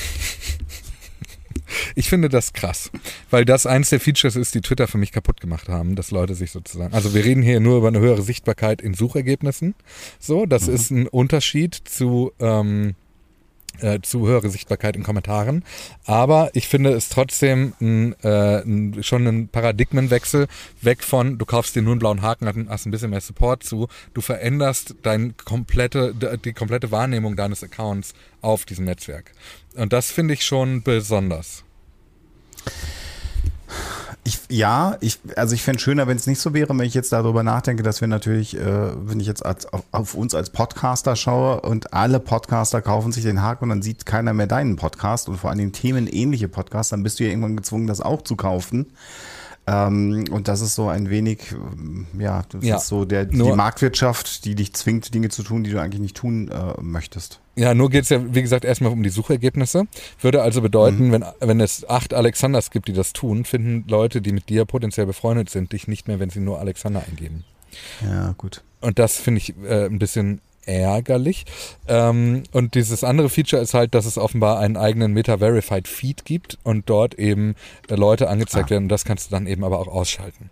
Ich finde das krass, weil das eins der Features ist, die Twitter für mich kaputt gemacht haben, dass Leute sich sozusagen, also wir reden hier nur über eine höhere Sichtbarkeit in Suchergebnissen, so, das mhm. ist ein Unterschied zu, ähm, äh, zu höhere Sichtbarkeit in Kommentaren. Aber ich finde es trotzdem ein, äh, ein, schon ein Paradigmenwechsel weg von, du kaufst dir nur einen blauen Haken, hast ein bisschen mehr Support zu, du veränderst dein komplette, die komplette Wahrnehmung deines Accounts auf diesem Netzwerk. Und das finde ich schon besonders. Ich, ja, ich, also ich fände es schöner, wenn es nicht so wäre, wenn ich jetzt darüber nachdenke, dass wir natürlich, äh, wenn ich jetzt als, auf, auf uns als Podcaster schaue und alle Podcaster kaufen sich den Haken und dann sieht keiner mehr deinen Podcast und vor allem themenähnliche Podcasts, dann bist du ja irgendwann gezwungen, das auch zu kaufen. Ähm, und das ist so ein wenig, ja, das ja, ist so der, die Marktwirtschaft, die dich zwingt, Dinge zu tun, die du eigentlich nicht tun äh, möchtest. Ja, nur geht es ja, wie gesagt, erstmal um die Suchergebnisse. Würde also bedeuten, mhm. wenn, wenn es acht Alexanders gibt, die das tun, finden Leute, die mit dir potenziell befreundet sind, dich nicht mehr, wenn sie nur Alexander eingeben. Ja, gut. Und das finde ich äh, ein bisschen ärgerlich. Ähm, und dieses andere Feature ist halt, dass es offenbar einen eigenen Meta-Verified Feed gibt und dort eben äh, Leute angezeigt ah. werden. Und das kannst du dann eben aber auch ausschalten.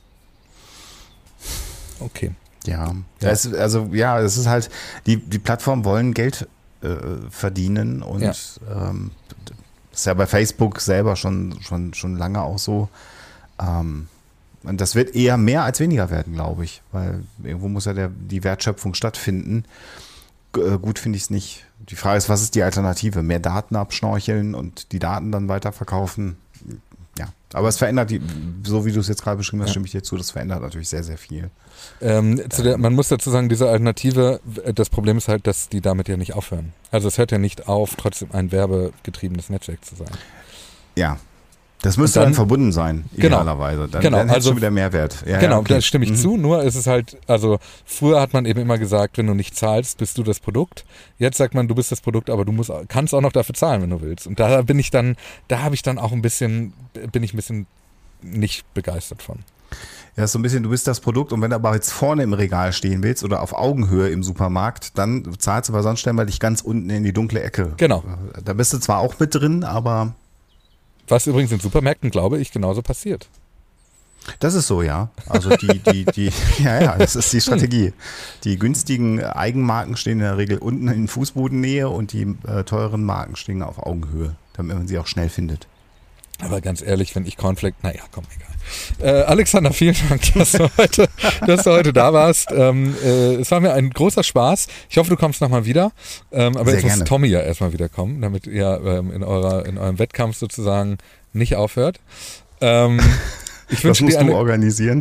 Okay. Ja, ja. Es, also ja, es ist halt, die, die Plattformen wollen Geld äh, verdienen und ja. ähm, das ist ja bei Facebook selber schon, schon, schon lange auch so. Ähm, und das wird eher mehr als weniger werden, glaube ich, weil irgendwo muss ja der, die Wertschöpfung stattfinden. G- äh, gut finde ich es nicht. Die Frage ist, was ist die Alternative? Mehr Daten abschnorcheln und die Daten dann weiterverkaufen? Ja, aber es verändert, die, so wie du es jetzt gerade beschrieben hast, ja. stimme ich dir zu, das verändert natürlich sehr, sehr viel. Ähm, zu der, man muss dazu sagen, diese Alternative, das Problem ist halt, dass die damit ja nicht aufhören. Also es hört ja nicht auf, trotzdem ein werbegetriebenes Netzwerk zu sein. Ja, das müsste dann, dann verbunden sein, genau, idealerweise. Dann, genau, dann hätte also, schon wieder Mehrwert. Ja, genau, ja, okay. da stimme ich mhm. zu, nur ist es halt, also früher hat man eben immer gesagt, wenn du nicht zahlst, bist du das Produkt. Jetzt sagt man, du bist das Produkt, aber du musst, kannst auch noch dafür zahlen, wenn du willst. Und da bin ich dann, da habe ich dann auch ein bisschen, bin ich ein bisschen nicht begeistert von. Ja, so ein bisschen, du bist das Produkt und wenn du aber jetzt vorne im Regal stehen willst oder auf Augenhöhe im Supermarkt, dann zahlst du aber sonst stellen wir dich ganz unten in die dunkle Ecke. Genau. Da bist du zwar auch mit drin, aber... Was übrigens in Supermärkten, glaube ich, genauso passiert. Das ist so, ja. Also die, die, die, ja, ja, das ist die Strategie. Die günstigen Eigenmarken stehen in der Regel unten in Fußbodennähe und die äh, teuren Marken stehen auf Augenhöhe, damit man sie auch schnell findet. Aber ganz ehrlich, wenn ich Cornflake, naja, komm, egal. Äh, Alexander, vielen Dank, dass du heute, dass du heute da warst. Ähm, äh, es war mir ein großer Spaß. Ich hoffe, du kommst nochmal wieder. Ähm, aber Sehr jetzt gerne. muss Tommy ja erstmal wieder kommen, damit ihr ähm, in, eurer, in eurem Wettkampf sozusagen nicht aufhört. Ähm, ich Was musst dir eine, du organisieren?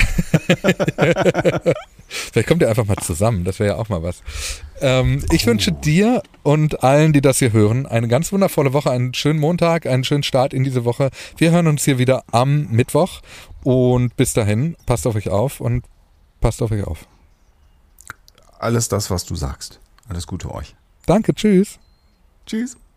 Vielleicht kommt ihr einfach mal zusammen, das wäre ja auch mal was. Ähm, ich oh. wünsche dir und allen, die das hier hören, eine ganz wundervolle Woche, einen schönen Montag, einen schönen Start in diese Woche. Wir hören uns hier wieder am Mittwoch und bis dahin, passt auf euch auf und passt auf euch auf. Alles das, was du sagst. Alles Gute euch. Danke, tschüss. Tschüss.